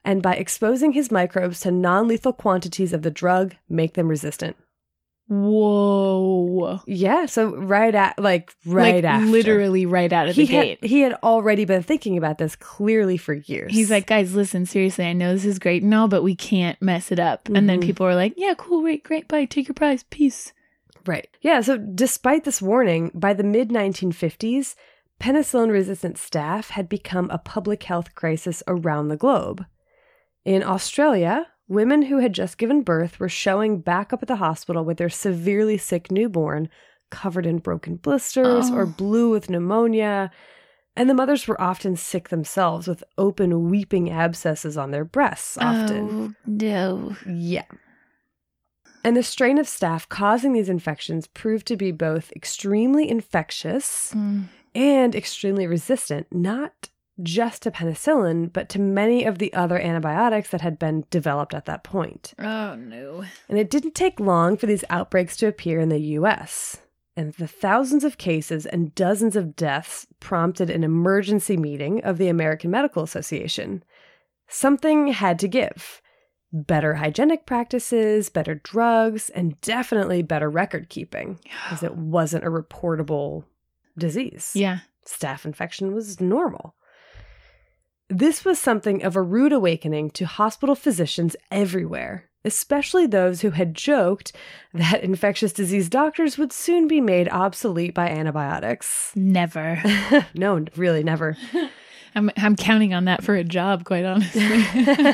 [SPEAKER 2] and by exposing his microbes to non-lethal quantities of the drug, make them resistant.
[SPEAKER 1] Whoa.
[SPEAKER 2] Yeah, so right after.
[SPEAKER 1] Literally right out of the gate.
[SPEAKER 2] He had already been thinking about this clearly for years.
[SPEAKER 1] He's like, guys, listen, seriously, I know this is great and all, but we can't mess it up. And then people are like, yeah, cool, great, bye, take your prize, peace.
[SPEAKER 2] Right. Yeah, so despite this warning, by the mid-1950s, penicillin-resistant staph had become a public health crisis around the globe. In Australia, women who had just given birth were showing back up at the hospital with their severely sick newborn, covered in broken blisters or blue with pneumonia, and the mothers were often sick themselves with open weeping abscesses on their breasts often.
[SPEAKER 1] Oh, no.
[SPEAKER 2] Yeah. And the strain of staph causing these infections proved to be both extremely infectious and extremely resistant, not just to penicillin, but to many of the other antibiotics that had been developed at that point.
[SPEAKER 1] Oh, no.
[SPEAKER 2] And it didn't take long for these outbreaks to appear in the U.S., and the thousands of cases and dozens of deaths prompted an emergency meeting of the American Medical Association. Something had to give. Better hygienic practices, better drugs, and definitely better record keeping, because it wasn't a reportable disease.
[SPEAKER 1] Yeah.
[SPEAKER 2] Staph infection was normal. This was something of a rude awakening to hospital physicians everywhere, especially those who had joked that infectious disease doctors would soon be made obsolete by antibiotics.
[SPEAKER 1] Never.
[SPEAKER 2] No, really never.
[SPEAKER 1] I'm counting on that for a job, quite honestly.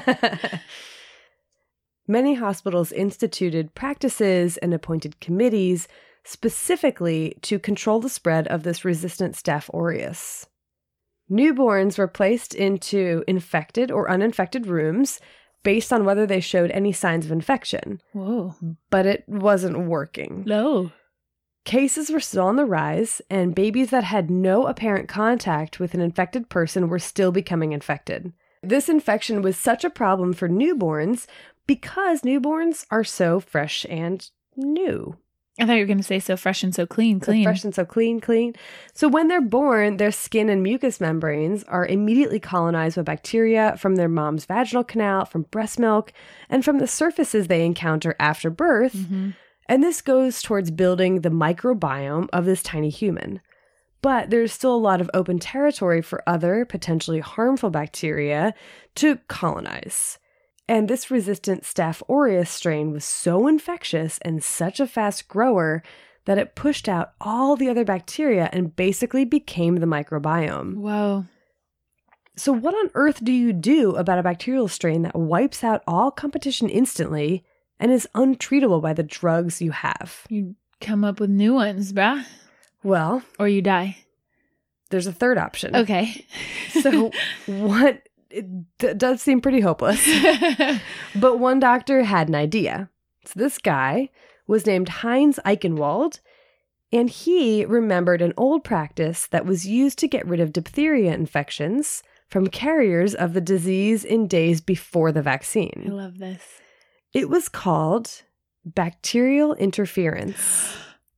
[SPEAKER 2] Many hospitals instituted practices and appointed committees specifically to control the spread of this resistant Staph aureus. Newborns were placed into infected or uninfected rooms based on whether they showed any signs of infection.
[SPEAKER 1] Whoa.
[SPEAKER 2] But it wasn't working.
[SPEAKER 1] No.
[SPEAKER 2] Cases were still on the rise, and babies that had no apparent contact with an infected person were still becoming infected. This infection was such a problem for newborns because newborns are so fresh and new.
[SPEAKER 1] I thought you were going to say so fresh and so clean.
[SPEAKER 2] So fresh and so clean. So when they're born, their skin and mucous membranes are immediately colonized with bacteria from their mom's vaginal canal, from breast milk, and from the surfaces they encounter after birth. Mm-hmm. And this goes towards building the microbiome of this tiny human. But there's still a lot of open territory for other potentially harmful bacteria to colonize. And this resistant Staph aureus strain was so infectious and such a fast grower that it pushed out all the other bacteria and basically became the microbiome.
[SPEAKER 1] Whoa.
[SPEAKER 2] So what on earth do you do about a bacterial strain that wipes out all competition instantly and is untreatable by the drugs you have?
[SPEAKER 1] You come up with new ones, brah.
[SPEAKER 2] Well.
[SPEAKER 1] Or you die.
[SPEAKER 2] There's a third option.
[SPEAKER 1] Okay.
[SPEAKER 2] So what... It does seem pretty hopeless. But one doctor had an idea. So this guy was named Heinz Eichenwald, and he remembered an old practice that was used to get rid of diphtheria infections from carriers of the disease in days before the vaccine.
[SPEAKER 1] I love this.
[SPEAKER 2] It was called bacterial interference.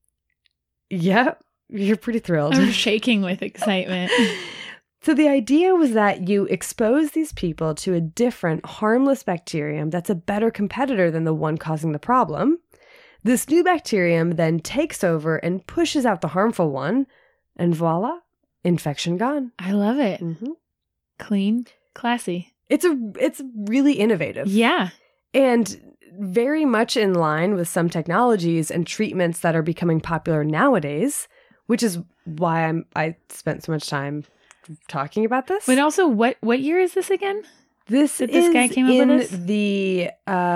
[SPEAKER 2] Yep, you're pretty thrilled.
[SPEAKER 1] I'm shaking with excitement.
[SPEAKER 2] So the idea was that you expose these people to a different, harmless bacterium that's a better competitor than the one causing the problem. This new bacterium then takes over and pushes out the harmful one, and voila, infection gone.
[SPEAKER 1] I love it.
[SPEAKER 2] Mm-hmm.
[SPEAKER 1] Clean, classy.
[SPEAKER 2] It's really innovative.
[SPEAKER 1] Yeah.
[SPEAKER 2] And very much in line with some technologies and treatments that are becoming popular nowadays, which is why I spent so much time talking about this.
[SPEAKER 1] But also, what year is this again?
[SPEAKER 2] This
[SPEAKER 1] guy came up with this?
[SPEAKER 2] In the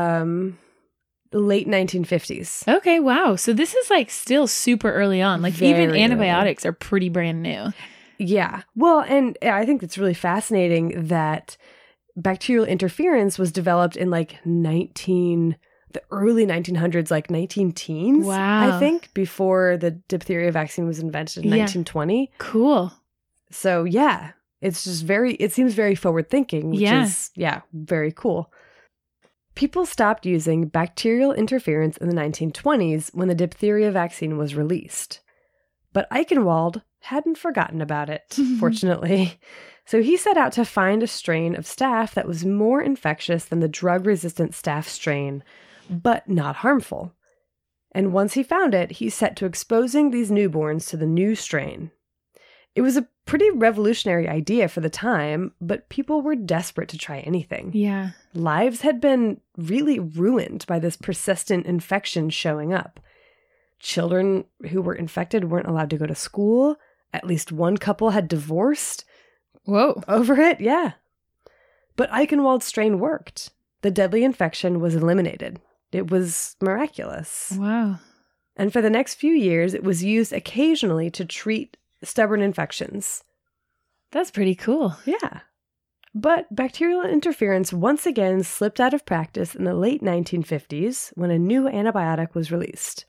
[SPEAKER 2] late 1950s.
[SPEAKER 1] Okay, wow. So this is like still super early on. Like even antibiotics are pretty brand new.
[SPEAKER 2] Yeah. Well, and I think it's really fascinating that bacterial interference was developed in like the early 1900s, like 19-teens.
[SPEAKER 1] Wow.
[SPEAKER 2] I think, before the diphtheria vaccine was invented in 1920.
[SPEAKER 1] Cool.
[SPEAKER 2] So yeah, it's just it seems very forward thinking, which is, very cool. People stopped using bacterial interference in the 1920s when the diphtheria vaccine was released. But Eichenwald hadn't forgotten about it, fortunately. So he set out to find a strain of staph that was more infectious than the drug-resistant staph strain, but not harmful. And once he found it, he set to exposing these newborns to the new strain. It was a pretty revolutionary idea for the time, but people were desperate to try anything.
[SPEAKER 1] Yeah.
[SPEAKER 2] Lives had been really ruined by this persistent infection showing up. Children who were infected weren't allowed to go to school. At least one couple had divorced.
[SPEAKER 1] Whoa.
[SPEAKER 2] Over it, yeah. But Eichenwald's strain worked. The deadly infection was eliminated. It was miraculous.
[SPEAKER 1] Wow.
[SPEAKER 2] And for the next few years, it was used occasionally to treat stubborn infections.
[SPEAKER 1] That's pretty cool.
[SPEAKER 2] Yeah. But bacterial interference once again slipped out of practice in the late 1950s when a new antibiotic was released.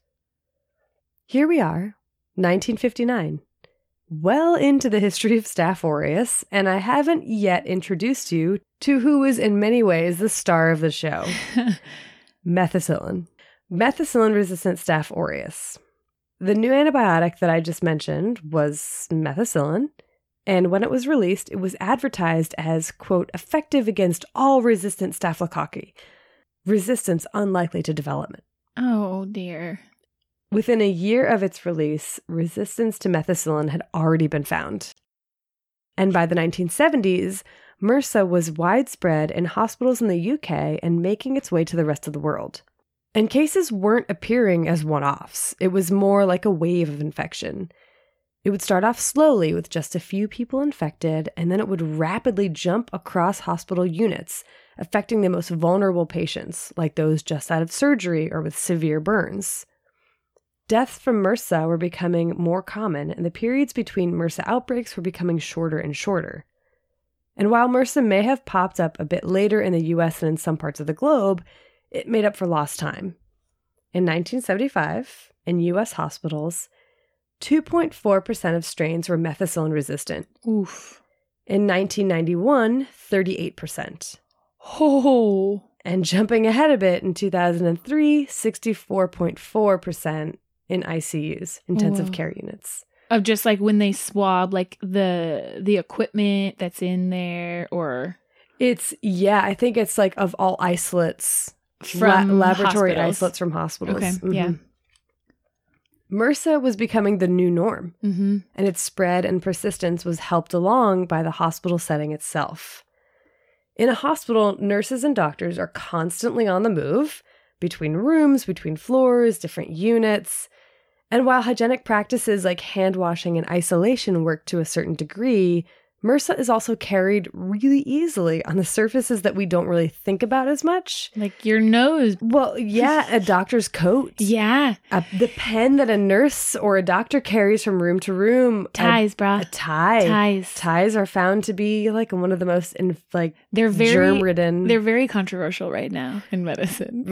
[SPEAKER 2] Here we are, 1959. Well into the history of Staph aureus, and I haven't yet introduced you to who is in many ways the star of the show. Methicillin. Methicillin-resistant Staph aureus. The new antibiotic that I just mentioned was methicillin, and when it was released, it was advertised as, quote, effective against all resistant staphylococci, resistance unlikely to development.
[SPEAKER 1] Oh, dear.
[SPEAKER 2] Within a year of its release, resistance to methicillin had already been found. And by the 1970s, MRSA was widespread in hospitals in the UK and making its way to the rest of the world. And cases weren't appearing as one-offs. It was more like a wave of infection. It would start off slowly with just a few people infected, and then it would rapidly jump across hospital units, affecting the most vulnerable patients, like those just out of surgery or with severe burns. Deaths from MRSA were becoming more common, and the periods between MRSA outbreaks were becoming shorter and shorter. And while MRSA may have popped up a bit later in the US and in some parts of the globe, it made up for lost time. In 1975, in US hospitals, 2.4% of strains were methicillin resistant.
[SPEAKER 1] Oof.
[SPEAKER 2] In 1991, 38%.
[SPEAKER 1] Oh.
[SPEAKER 2] And jumping ahead a bit, in 2003, 64.4% in ICUs, intensive care units.
[SPEAKER 1] Of just like when they swab like the equipment that's in there, or
[SPEAKER 2] I think it's like of all isolates
[SPEAKER 1] from
[SPEAKER 2] laboratory
[SPEAKER 1] hospitals.
[SPEAKER 2] isolates from hospitals.
[SPEAKER 1] Okay, yeah.
[SPEAKER 2] MRSA was becoming the new norm,
[SPEAKER 1] Mm-hmm.
[SPEAKER 2] and its spread and persistence was helped along by the hospital setting itself. In a hospital, nurses and doctors are constantly on the move, between rooms, between floors, different units. And while hygienic practices like hand washing and isolation work to a certain degree, MRSA is also carried really easily on the surfaces that we don't really think about as much.
[SPEAKER 1] Like your nose.
[SPEAKER 2] Well, yeah, a doctor's coat.
[SPEAKER 1] Yeah.
[SPEAKER 2] The pen that a nurse or a doctor carries from room to room.
[SPEAKER 1] Ties, brah.
[SPEAKER 2] A tie.
[SPEAKER 1] Ties.
[SPEAKER 2] Ties are found to be like one of the most
[SPEAKER 1] They're very
[SPEAKER 2] germ-ridden.
[SPEAKER 1] They're very controversial right now in medicine.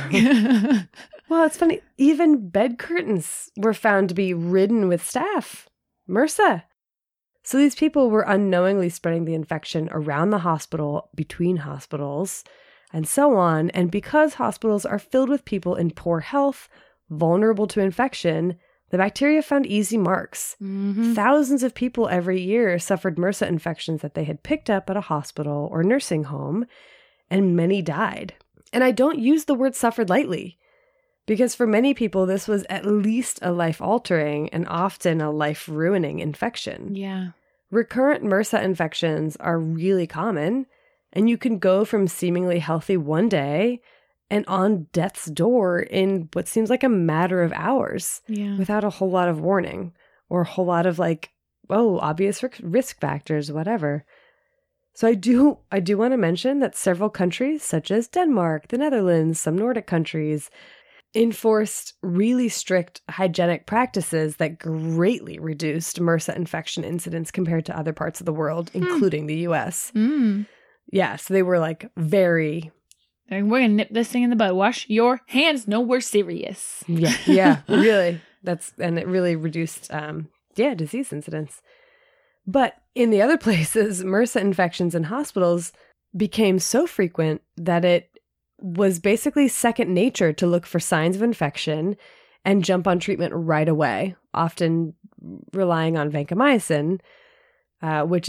[SPEAKER 2] Well, it's funny. Even bed curtains were found to be ridden with staph, MRSA. So these people were unknowingly spreading the infection around the hospital, between hospitals, and so on. And because hospitals are filled with people in poor health, vulnerable to infection, the bacteria found easy marks.
[SPEAKER 1] Mm-hmm.
[SPEAKER 2] Thousands of people every year suffered MRSA infections that they had picked up at a hospital or nursing home, and many died. And I don't use the word suffered lightly, because for many people, this was at least a life-altering and often a life-ruining infection.
[SPEAKER 1] Yeah.
[SPEAKER 2] Recurrent MRSA infections are really common, and you can go from seemingly healthy one day and on death's door in what seems like a matter of hours, without a whole lot of warning or a whole lot of obvious risk factors, whatever. So I do want to mention that several countries, such as Denmark, the Netherlands, some Nordic countries, enforced really strict hygienic practices that greatly reduced MRSA infection incidence compared to other parts of the world, including the US.
[SPEAKER 1] Mm.
[SPEAKER 2] Yeah, so they were very...
[SPEAKER 1] And we're going to nip this thing in the bud. Wash your hands. No, we're serious.
[SPEAKER 2] Yeah, really. And it really reduced, disease incidence. But in the other places, MRSA infections in hospitals became so frequent that it was basically second nature to look for signs of infection and jump on treatment right away, often relying on vancomycin, which is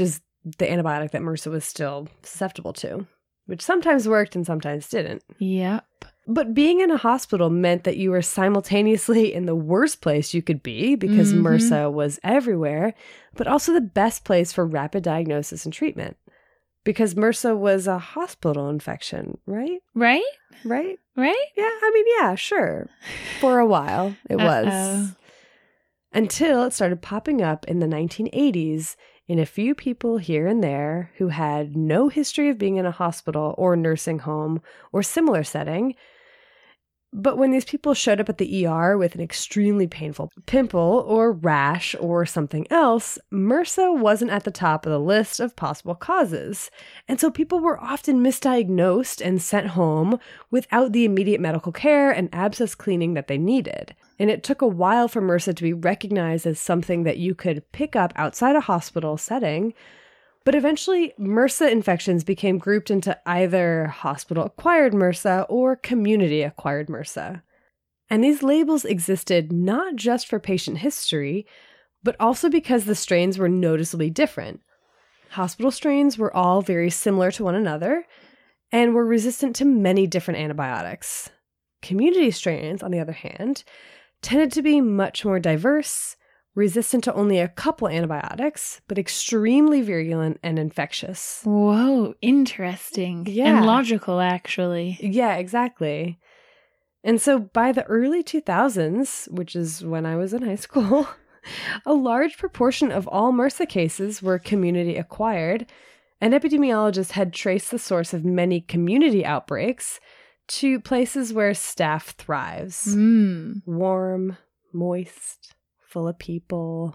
[SPEAKER 2] the antibiotic that MRSA was still susceptible to, which sometimes worked and sometimes didn't.
[SPEAKER 1] Yep.
[SPEAKER 2] But being in a hospital meant that you were simultaneously in the worst place you could be because MRSA was everywhere, but also the best place for rapid diagnosis and treatment because MRSA was a hospital infection, right?
[SPEAKER 1] Right?
[SPEAKER 2] Right?
[SPEAKER 1] Right?
[SPEAKER 2] Yeah, I mean, yeah, sure. For a while, it was. Until it started popping up in the 1980s in a few people here and there who had no history of being in a hospital or nursing home or similar setting. But when these people showed up at the ER with an extremely painful pimple or rash or something else, MRSA wasn't at the top of the list of possible causes. And so people were often misdiagnosed and sent home without the immediate medical care and abscess cleaning that they needed. And it took a while for MRSA to be recognized as something that you could pick up outside a hospital setting. But eventually, MRSA infections became grouped into either hospital-acquired MRSA or community-acquired MRSA. And these labels existed not just for patient history, but also because the strains were noticeably different. Hospital strains were all very similar to one another and were resistant to many different antibiotics. Community strains, on the other hand, tended to be much more diverse, resistant to only a couple antibiotics, but extremely virulent and infectious.
[SPEAKER 1] Whoa, interesting.
[SPEAKER 2] Yeah.
[SPEAKER 1] And logical, actually.
[SPEAKER 2] Yeah, exactly. And so by the early 2000s, which is when I was in high school, a large proportion of all MRSA cases were community acquired, and epidemiologists had traced the source of many community outbreaks to places where staff thrives. Warm, moist, full of people.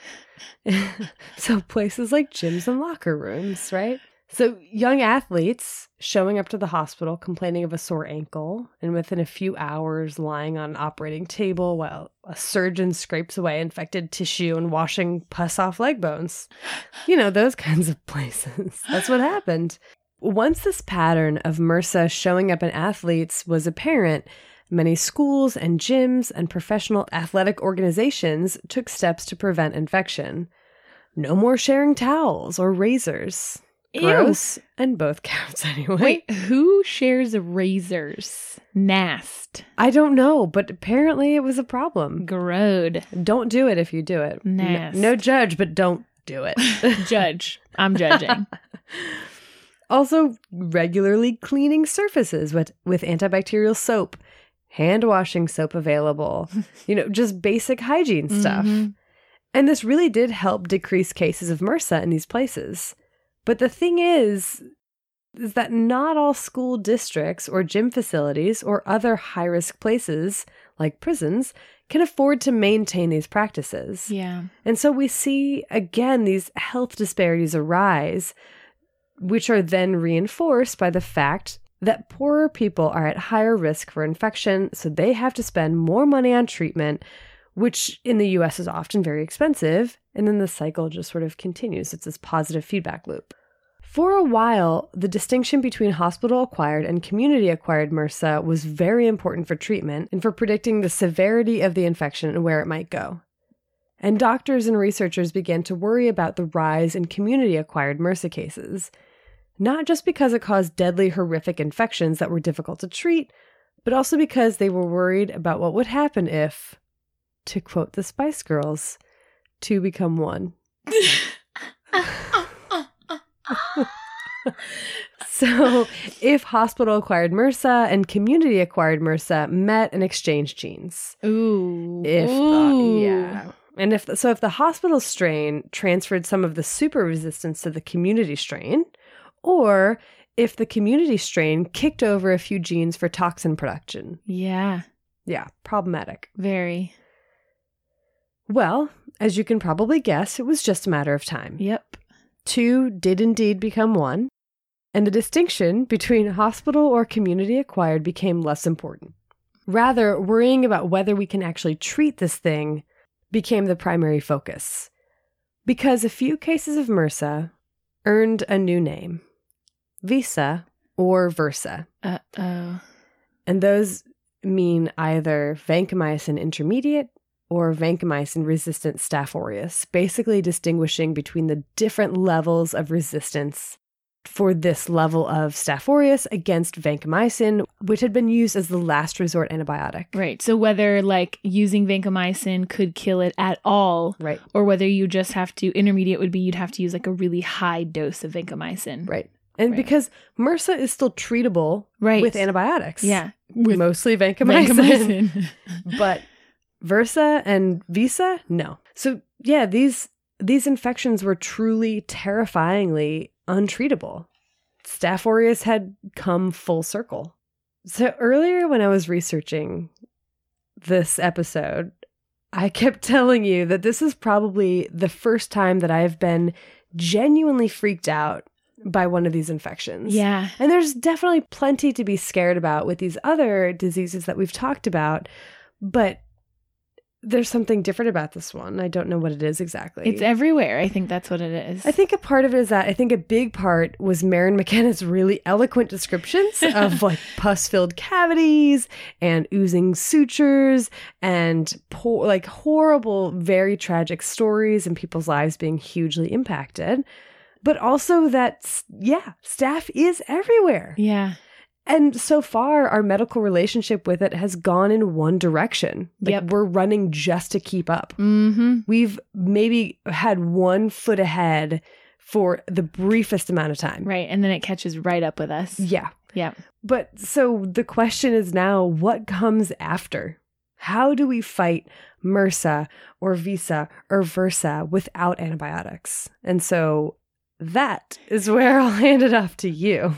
[SPEAKER 2] So places like gyms and locker rooms, right? So young athletes showing up to the hospital complaining of a sore ankle and within a few hours lying on an operating table while a surgeon scrapes away infected tissue and washing pus off leg bones. You know, those kinds of places. That's what happened. Once this pattern of MRSA showing up in athletes was apparent, many schools and gyms and professional athletic organizations took steps to prevent infection. No more sharing towels or razors. Gross in both counts anyway.
[SPEAKER 1] Wait, who shares razors? Nast.
[SPEAKER 2] I don't know, but apparently it was a problem.
[SPEAKER 1] Grode.
[SPEAKER 2] Don't do it if you do it.
[SPEAKER 1] Nast.
[SPEAKER 2] No judge, but don't do it.
[SPEAKER 1] Judge. I'm judging.
[SPEAKER 2] Also, regularly cleaning surfaces with antibacterial soap. Hand washing soap available, just basic hygiene stuff. And this really did help decrease cases of MRSA in these places. But the thing is that not all school districts or gym facilities or other high-risk places, like prisons, can afford to maintain these practices.
[SPEAKER 1] Yeah.
[SPEAKER 2] And so we see, again, these health disparities arise, which are then reinforced by the fact that poorer people are at higher risk for infection, so they have to spend more money on treatment, which in the US is often very expensive, and then the cycle just sort of continues. It's this positive feedback loop. For a while, the distinction between hospital-acquired and community-acquired MRSA was very important for treatment and for predicting the severity of the infection and where it might go. And doctors and researchers began to worry about the rise in community-acquired MRSA cases, not just because it caused deadly, horrific infections that were difficult to treat, but also because they were worried about what would happen if, to quote the Spice Girls, two become one. So, if hospital-acquired MRSA and community-acquired MRSA met and exchanged genes.
[SPEAKER 1] Ooh.
[SPEAKER 2] Yeah. And if the hospital strain transferred some of the super resistance to the community strain, or if the community strain kicked over a few genes for toxin production.
[SPEAKER 1] Yeah.
[SPEAKER 2] Yeah, problematic.
[SPEAKER 1] Very.
[SPEAKER 2] Well, as you can probably guess, it was just a matter of time.
[SPEAKER 1] Yep.
[SPEAKER 2] Two did indeed become one, and the distinction between hospital or community acquired became less important. Rather, worrying about whether we can actually treat this thing became the primary focus. Because a few cases of MRSA earned a new name, Visa or Versa.
[SPEAKER 1] Uh-oh.
[SPEAKER 2] And those mean either vancomycin intermediate or vancomycin-resistant Staph aureus, basically distinguishing between the different levels of resistance for this level of Staph aureus against vancomycin, which had been used as the last resort antibiotic.
[SPEAKER 1] Right. So whether like using vancomycin could kill it at all,
[SPEAKER 2] Right.
[SPEAKER 1] or whether you just have to, intermediate would be you'd have to use like a really high dose of vancomycin.
[SPEAKER 2] Right. And
[SPEAKER 1] Right.
[SPEAKER 2] because MRSA is still treatable
[SPEAKER 1] Right.
[SPEAKER 2] with antibiotics.
[SPEAKER 1] Yeah.
[SPEAKER 2] With mostly vancomycin.
[SPEAKER 1] Vancomycin.
[SPEAKER 2] But Versa and Visa, no. So yeah, these infections were truly terrifyingly untreatable. Staph aureus had come full circle. So earlier when I was researching this episode, I kept telling you that this is probably the first time that I've been genuinely freaked out by one of these infections.
[SPEAKER 1] Yeah.
[SPEAKER 2] And there's definitely plenty to be scared about with these other diseases that we've talked about, but there's something different about this one. I don't know what it is exactly.
[SPEAKER 1] It's everywhere. I think that's what it is.
[SPEAKER 2] I think a part of it is that I think a big part was Maren McKenna's really eloquent descriptions of like pus-filled cavities and oozing sutures and like horrible, very tragic stories and people's lives being hugely impacted. But also that, yeah, staph is everywhere.
[SPEAKER 1] Yeah.
[SPEAKER 2] And so far, our medical relationship with it has gone in one direction. Like
[SPEAKER 1] Yep.
[SPEAKER 2] we're running just to keep up.
[SPEAKER 1] Mm-hmm.
[SPEAKER 2] We've maybe had 1 foot ahead for the briefest amount of time.
[SPEAKER 1] Right. And then it catches right up with us.
[SPEAKER 2] Yeah.
[SPEAKER 1] Yeah.
[SPEAKER 2] But so the question is now, what comes after? How do we fight MRSA or Visa or Versa without antibiotics? And so that is where I'll hand it off to you.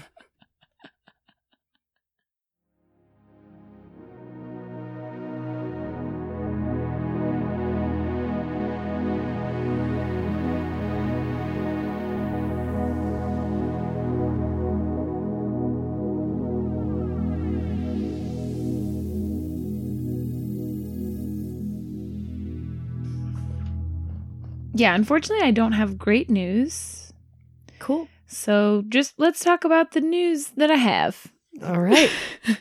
[SPEAKER 1] Yeah. Unfortunately, I don't have great news.
[SPEAKER 2] Cool.
[SPEAKER 1] So just let's talk about the news that I have.
[SPEAKER 2] All right.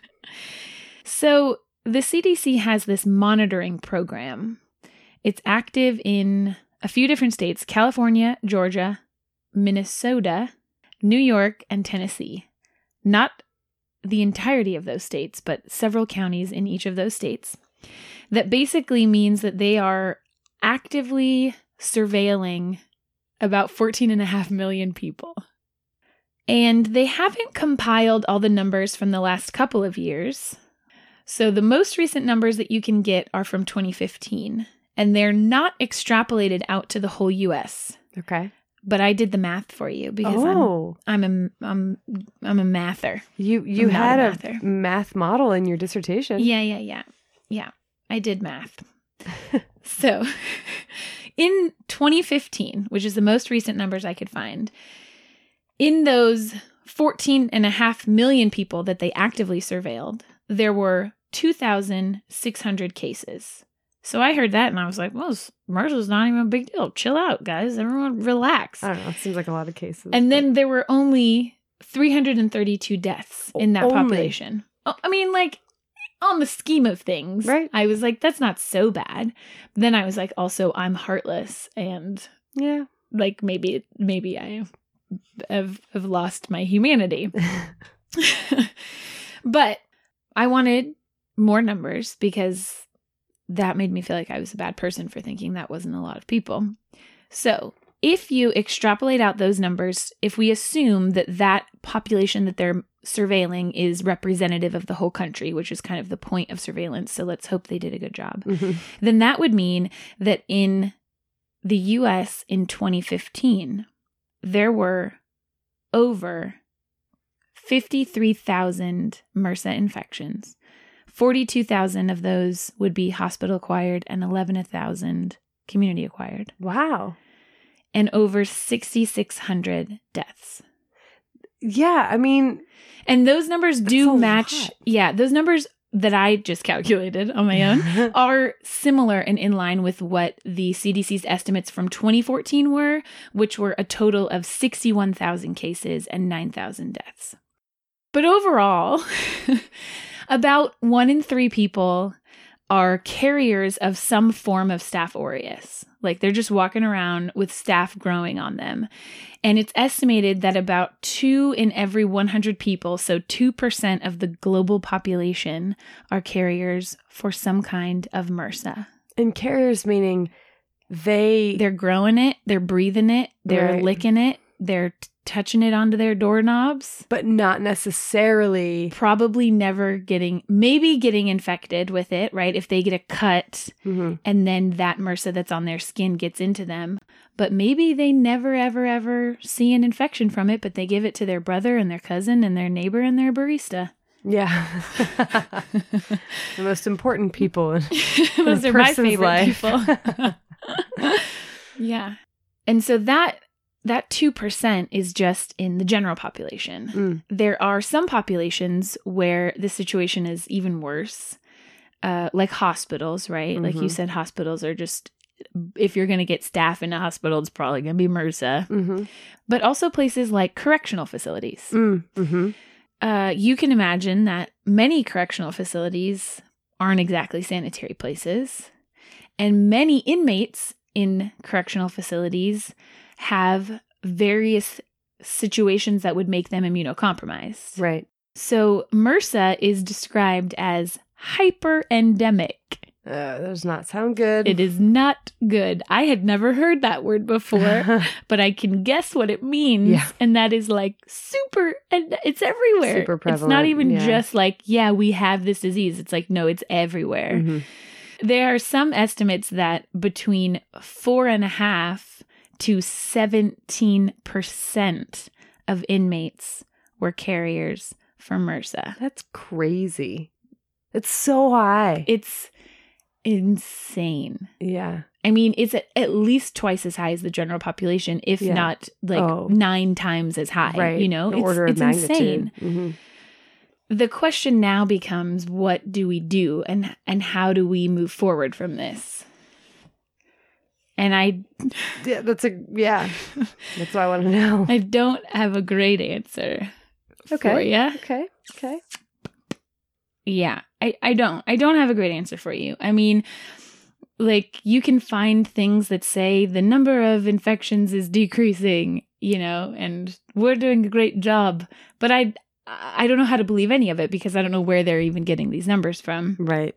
[SPEAKER 1] So the CDC has this monitoring program. It's active in a few different states: California, Georgia, Minnesota, New York, and Tennessee. Not the entirety of those states, but several counties in each of those states. That basically means that they are actively surveilling about 14.5 million people. And they haven't compiled all the numbers from the last couple of years. So the most recent numbers that you can get are from 2015, and they're not extrapolated out to the whole US.
[SPEAKER 2] Okay.
[SPEAKER 1] But I did the math for you because I'm a mather.
[SPEAKER 2] You
[SPEAKER 1] I'm not
[SPEAKER 2] had
[SPEAKER 1] a
[SPEAKER 2] a
[SPEAKER 1] mather.
[SPEAKER 2] math model in your dissertation.
[SPEAKER 1] Yeah. I did math. So in 2015, which is the most recent numbers I could find, in those 14.5 million people that they actively surveilled, there were 2,600 cases. So I heard that and I was like, well, MRSA's not even a big deal. Chill out, guys. Everyone relax.
[SPEAKER 2] I don't know. It seems like a lot of cases.
[SPEAKER 1] And then there were only 332 deaths in that
[SPEAKER 2] Only.
[SPEAKER 1] population. Oh, I mean, like, on the scheme of things,
[SPEAKER 2] Right.
[SPEAKER 1] I was like, that's not so bad. But then I was like, also, I'm heartless. And
[SPEAKER 2] Yeah.
[SPEAKER 1] like, maybe I have lost my humanity. But I wanted more numbers because that made me feel like I was a bad person for thinking that wasn't a lot of people. So if you extrapolate out those numbers, if we assume that that population that they're surveilling is representative of the whole country, which is kind of the point of surveillance, so let's hope they did a good job, then that would mean that in the US in 2015, there were over 53,000 MRSA infections. 42,000 of those would be hospital acquired and 11,000 community acquired.
[SPEAKER 2] Wow.
[SPEAKER 1] And over 6,600 deaths.
[SPEAKER 2] Yeah, I mean,
[SPEAKER 1] And those numbers do
[SPEAKER 2] a
[SPEAKER 1] match.
[SPEAKER 2] lot.
[SPEAKER 1] Yeah, those numbers that I just calculated on my own are similar and in line with what the CDC's estimates from 2014 were, which were a total of 61,000 cases and 9,000 deaths. But overall, about 1 in 3 people are carriers of some form of Staph aureus. Like they're just walking around with staph growing on them. And it's estimated that about 2 in every 100 people, so 2% of the global population, are carriers for some kind of MRSA.
[SPEAKER 2] And carriers meaning
[SPEAKER 1] they're growing it, they're breathing it, they're licking it, they're touching it onto their doorknobs.
[SPEAKER 2] But not necessarily.
[SPEAKER 1] Probably maybe getting infected with it, right? If they get a cut and then that MRSA that's on their skin gets into them. But maybe they never, ever, ever see an infection from it, but they give it to their brother and their cousin and their neighbor and their barista.
[SPEAKER 2] Yeah. The most important people in
[SPEAKER 1] Those
[SPEAKER 2] a
[SPEAKER 1] are my
[SPEAKER 2] person's
[SPEAKER 1] favorite
[SPEAKER 2] life.
[SPEAKER 1] people. Yeah. And so that 2% is just in the general population. There are some populations where the situation is even worse, like hospitals, right? Like you said, hospitals are just, if you're going to get staph in a hospital, it's probably going to be MRSA. But also places like correctional facilities. You can imagine that many correctional facilities aren't exactly sanitary places. And many inmates in correctional facilities have various situations that would make them immunocompromised.
[SPEAKER 2] Right.
[SPEAKER 1] So MRSA is described as hyperendemic.
[SPEAKER 2] That does not sound good.
[SPEAKER 1] It is not good. I had never heard that word before, but I can guess what it means.
[SPEAKER 2] Yeah.
[SPEAKER 1] And that is like super, and it's everywhere.
[SPEAKER 2] Super prevalent.
[SPEAKER 1] It's not even just like, yeah, we have this disease. It's like, no, it's everywhere. There are some estimates that between 4.5% to 17% of inmates were carriers for MRSA.
[SPEAKER 2] That's crazy. It's so high.
[SPEAKER 1] It's insane.
[SPEAKER 2] Yeah.
[SPEAKER 1] I mean, it's at least twice as high as the general population, if not like 9 times as high.
[SPEAKER 2] Right.
[SPEAKER 1] You know,
[SPEAKER 2] An order of magnitude.
[SPEAKER 1] Insane. The question now becomes, what do we do, and how do we move forward from this? And
[SPEAKER 2] that's what I want to know.
[SPEAKER 1] I don't have a great answer for you.
[SPEAKER 2] Okay.
[SPEAKER 1] Yeah, I don't have a great answer for you. I mean, like, you can find things that say the number of infections is decreasing, and we're doing a great job. But I don't know how to believe any of it because I don't know where they're even getting these numbers from.
[SPEAKER 2] Right.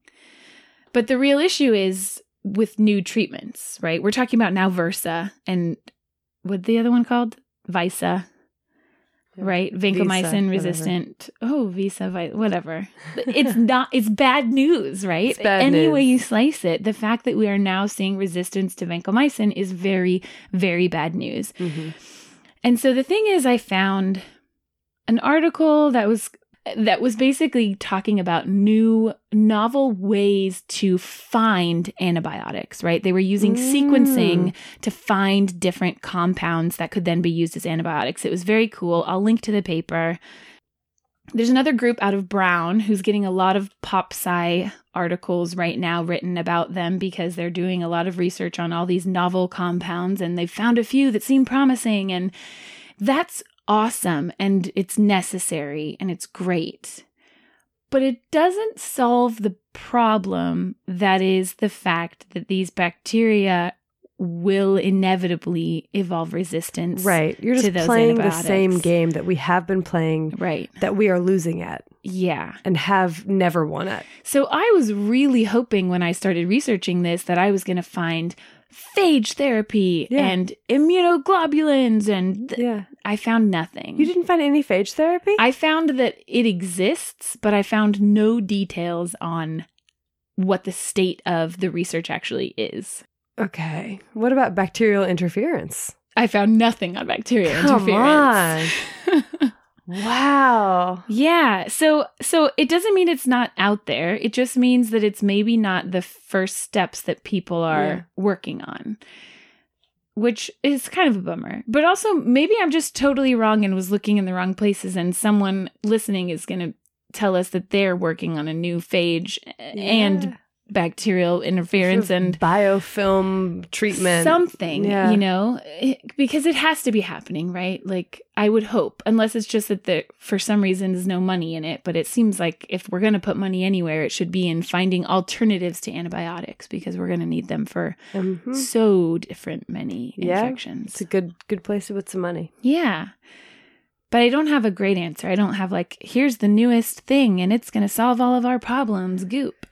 [SPEAKER 1] But the real issue is with new treatments, right? We're talking about now Versa and what's the other one called? Visa. Right? Vancomycin resistant. Whatever. It's bad news, right?
[SPEAKER 2] It's bad
[SPEAKER 1] Any
[SPEAKER 2] news.
[SPEAKER 1] way you slice it, the fact that we are now seeing resistance to vancomycin is very, very bad news. And so the thing is, I found an article that was basically talking about new novel ways to find antibiotics, right? They were using sequencing to find different compounds that could then be used as antibiotics. It was very cool. I'll link to the paper. There's another group out of Brown who's getting a lot of PopSci articles right now written about them because they're doing a lot of research on all these novel compounds, and they've found a few that seem promising, and that's awesome, and it's necessary, and it's great. But it doesn't solve the problem that is the fact that these bacteria will inevitably evolve resistance.
[SPEAKER 2] Right. You're just playing the same game that we have been playing.
[SPEAKER 1] Right.
[SPEAKER 2] That we are losing at.
[SPEAKER 1] Yeah.
[SPEAKER 2] And have never won at.
[SPEAKER 1] So I was really hoping when I started researching this that I was going to find phage therapy and immunoglobulins, and I found nothing.
[SPEAKER 2] You didn't find any phage therapy?
[SPEAKER 1] I found that it exists, but I found no details on what the state of the research actually is.
[SPEAKER 2] Okay. What about bacterial interference?
[SPEAKER 1] I found nothing on bacterial interference.
[SPEAKER 2] Come on. Wow.
[SPEAKER 1] Yeah. So it doesn't mean it's not out there. It just means that it's maybe not the first steps that people are working on, which is kind of a bummer. But also maybe I'm just totally wrong and was looking in the wrong places, and someone listening is going to tell us that they're working on a new phage and bacterial interference and
[SPEAKER 2] biofilm treatment.
[SPEAKER 1] Something,
[SPEAKER 2] Yeah.
[SPEAKER 1] you know, because it has to be happening, right? Like, I would hope, unless it's just that there, for some reason, there's no money in it. But it seems like if we're going to put money anywhere, it should be in finding alternatives to antibiotics, because we're going to need them for so different many infections.
[SPEAKER 2] It's a good place to put some money.
[SPEAKER 1] Yeah. But I don't have a great answer. I don't have like, here's the newest thing and it's going to solve all of our problems. Goop.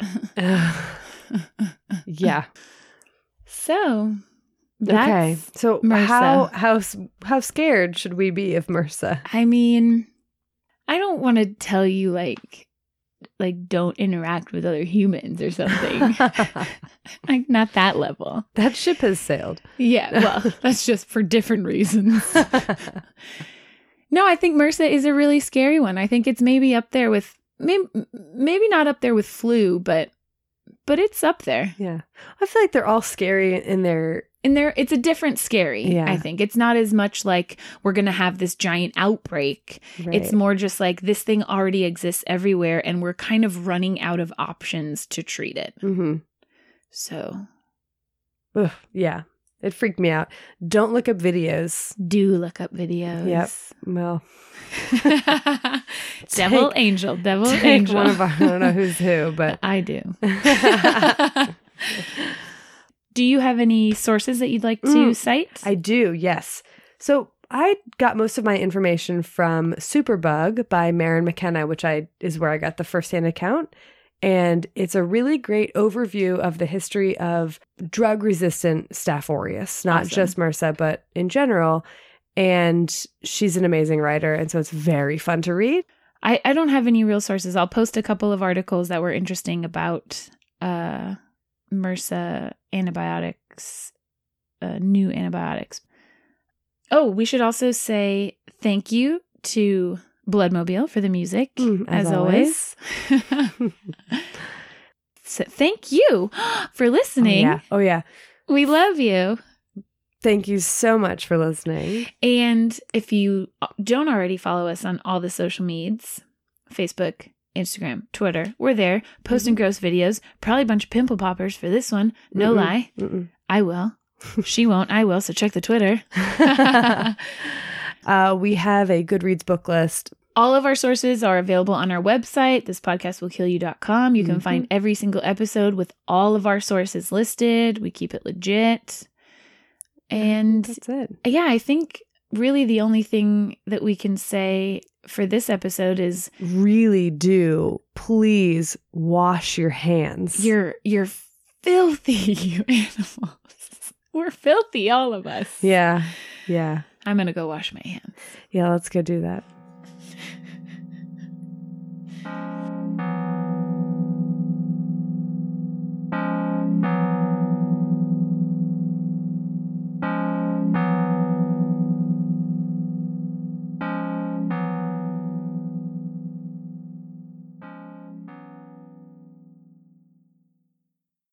[SPEAKER 2] Yeah.
[SPEAKER 1] So, that's
[SPEAKER 2] okay. So
[SPEAKER 1] MRSA.
[SPEAKER 2] how scared should we be of MRSA?
[SPEAKER 1] I mean, I don't want to tell you like don't interact with other humans or something. Like, not that level.
[SPEAKER 2] That ship has sailed.
[SPEAKER 1] Yeah, well, that's just for different reasons. No, I think MRSA is a really scary one. I think it's maybe up there with, maybe not up there with flu, but it's up there.
[SPEAKER 2] Yeah. I feel like they're all scary in their...
[SPEAKER 1] It's a different scary,
[SPEAKER 2] Yeah.
[SPEAKER 1] I think. It's not as much like we're going to have this giant outbreak.
[SPEAKER 2] Right.
[SPEAKER 1] It's more just like this thing already exists everywhere and we're kind of running out of options to treat it.
[SPEAKER 2] Mm-hmm.
[SPEAKER 1] So...
[SPEAKER 2] Ugh, yeah. It freaked me out. Don't look up videos.
[SPEAKER 1] do look up videos.
[SPEAKER 2] Yep. Well...
[SPEAKER 1] Devil
[SPEAKER 2] Take
[SPEAKER 1] angel.
[SPEAKER 2] one of our... I don't know who's who, but...
[SPEAKER 1] I do. Do you have any sources that you'd like to cite?
[SPEAKER 2] I do, yes. So I got most of my information from Superbug by Maren McKenna, which is where I got the firsthand account. And it's a really great overview of the history of drug-resistant Staph aureus, not just MRSA, but in general. And she's an amazing writer, and so it's very fun to read.
[SPEAKER 1] I don't have any real sources. I'll post a couple of articles that were interesting about MRSA antibiotics, new antibiotics. Oh, we should also say thank you to Bloodmobile for the music, as always. So thank you for listening.
[SPEAKER 2] Oh, yeah.
[SPEAKER 1] We love you.
[SPEAKER 2] Thank you so much for listening.
[SPEAKER 1] And if you don't already follow us on all the social medias, Facebook, Instagram, Twitter, we're there posting gross videos. Probably a bunch of pimple poppers for this one. No lie. I will. She won't. I will. So check the Twitter.
[SPEAKER 2] We have a Goodreads book list.
[SPEAKER 1] All of our sources are available on our website, thispodcastwillkillyou.com. You can find every single episode with all of our sources listed. We keep it legit. And
[SPEAKER 2] that's it.
[SPEAKER 1] Yeah, I think really the only thing that we can say for this episode is
[SPEAKER 2] really do please wash your hands.
[SPEAKER 1] You're filthy, you animals. We're filthy, all of us.
[SPEAKER 2] Yeah. Yeah.
[SPEAKER 1] I'm going to go wash my hands.
[SPEAKER 2] Yeah, let's go do that.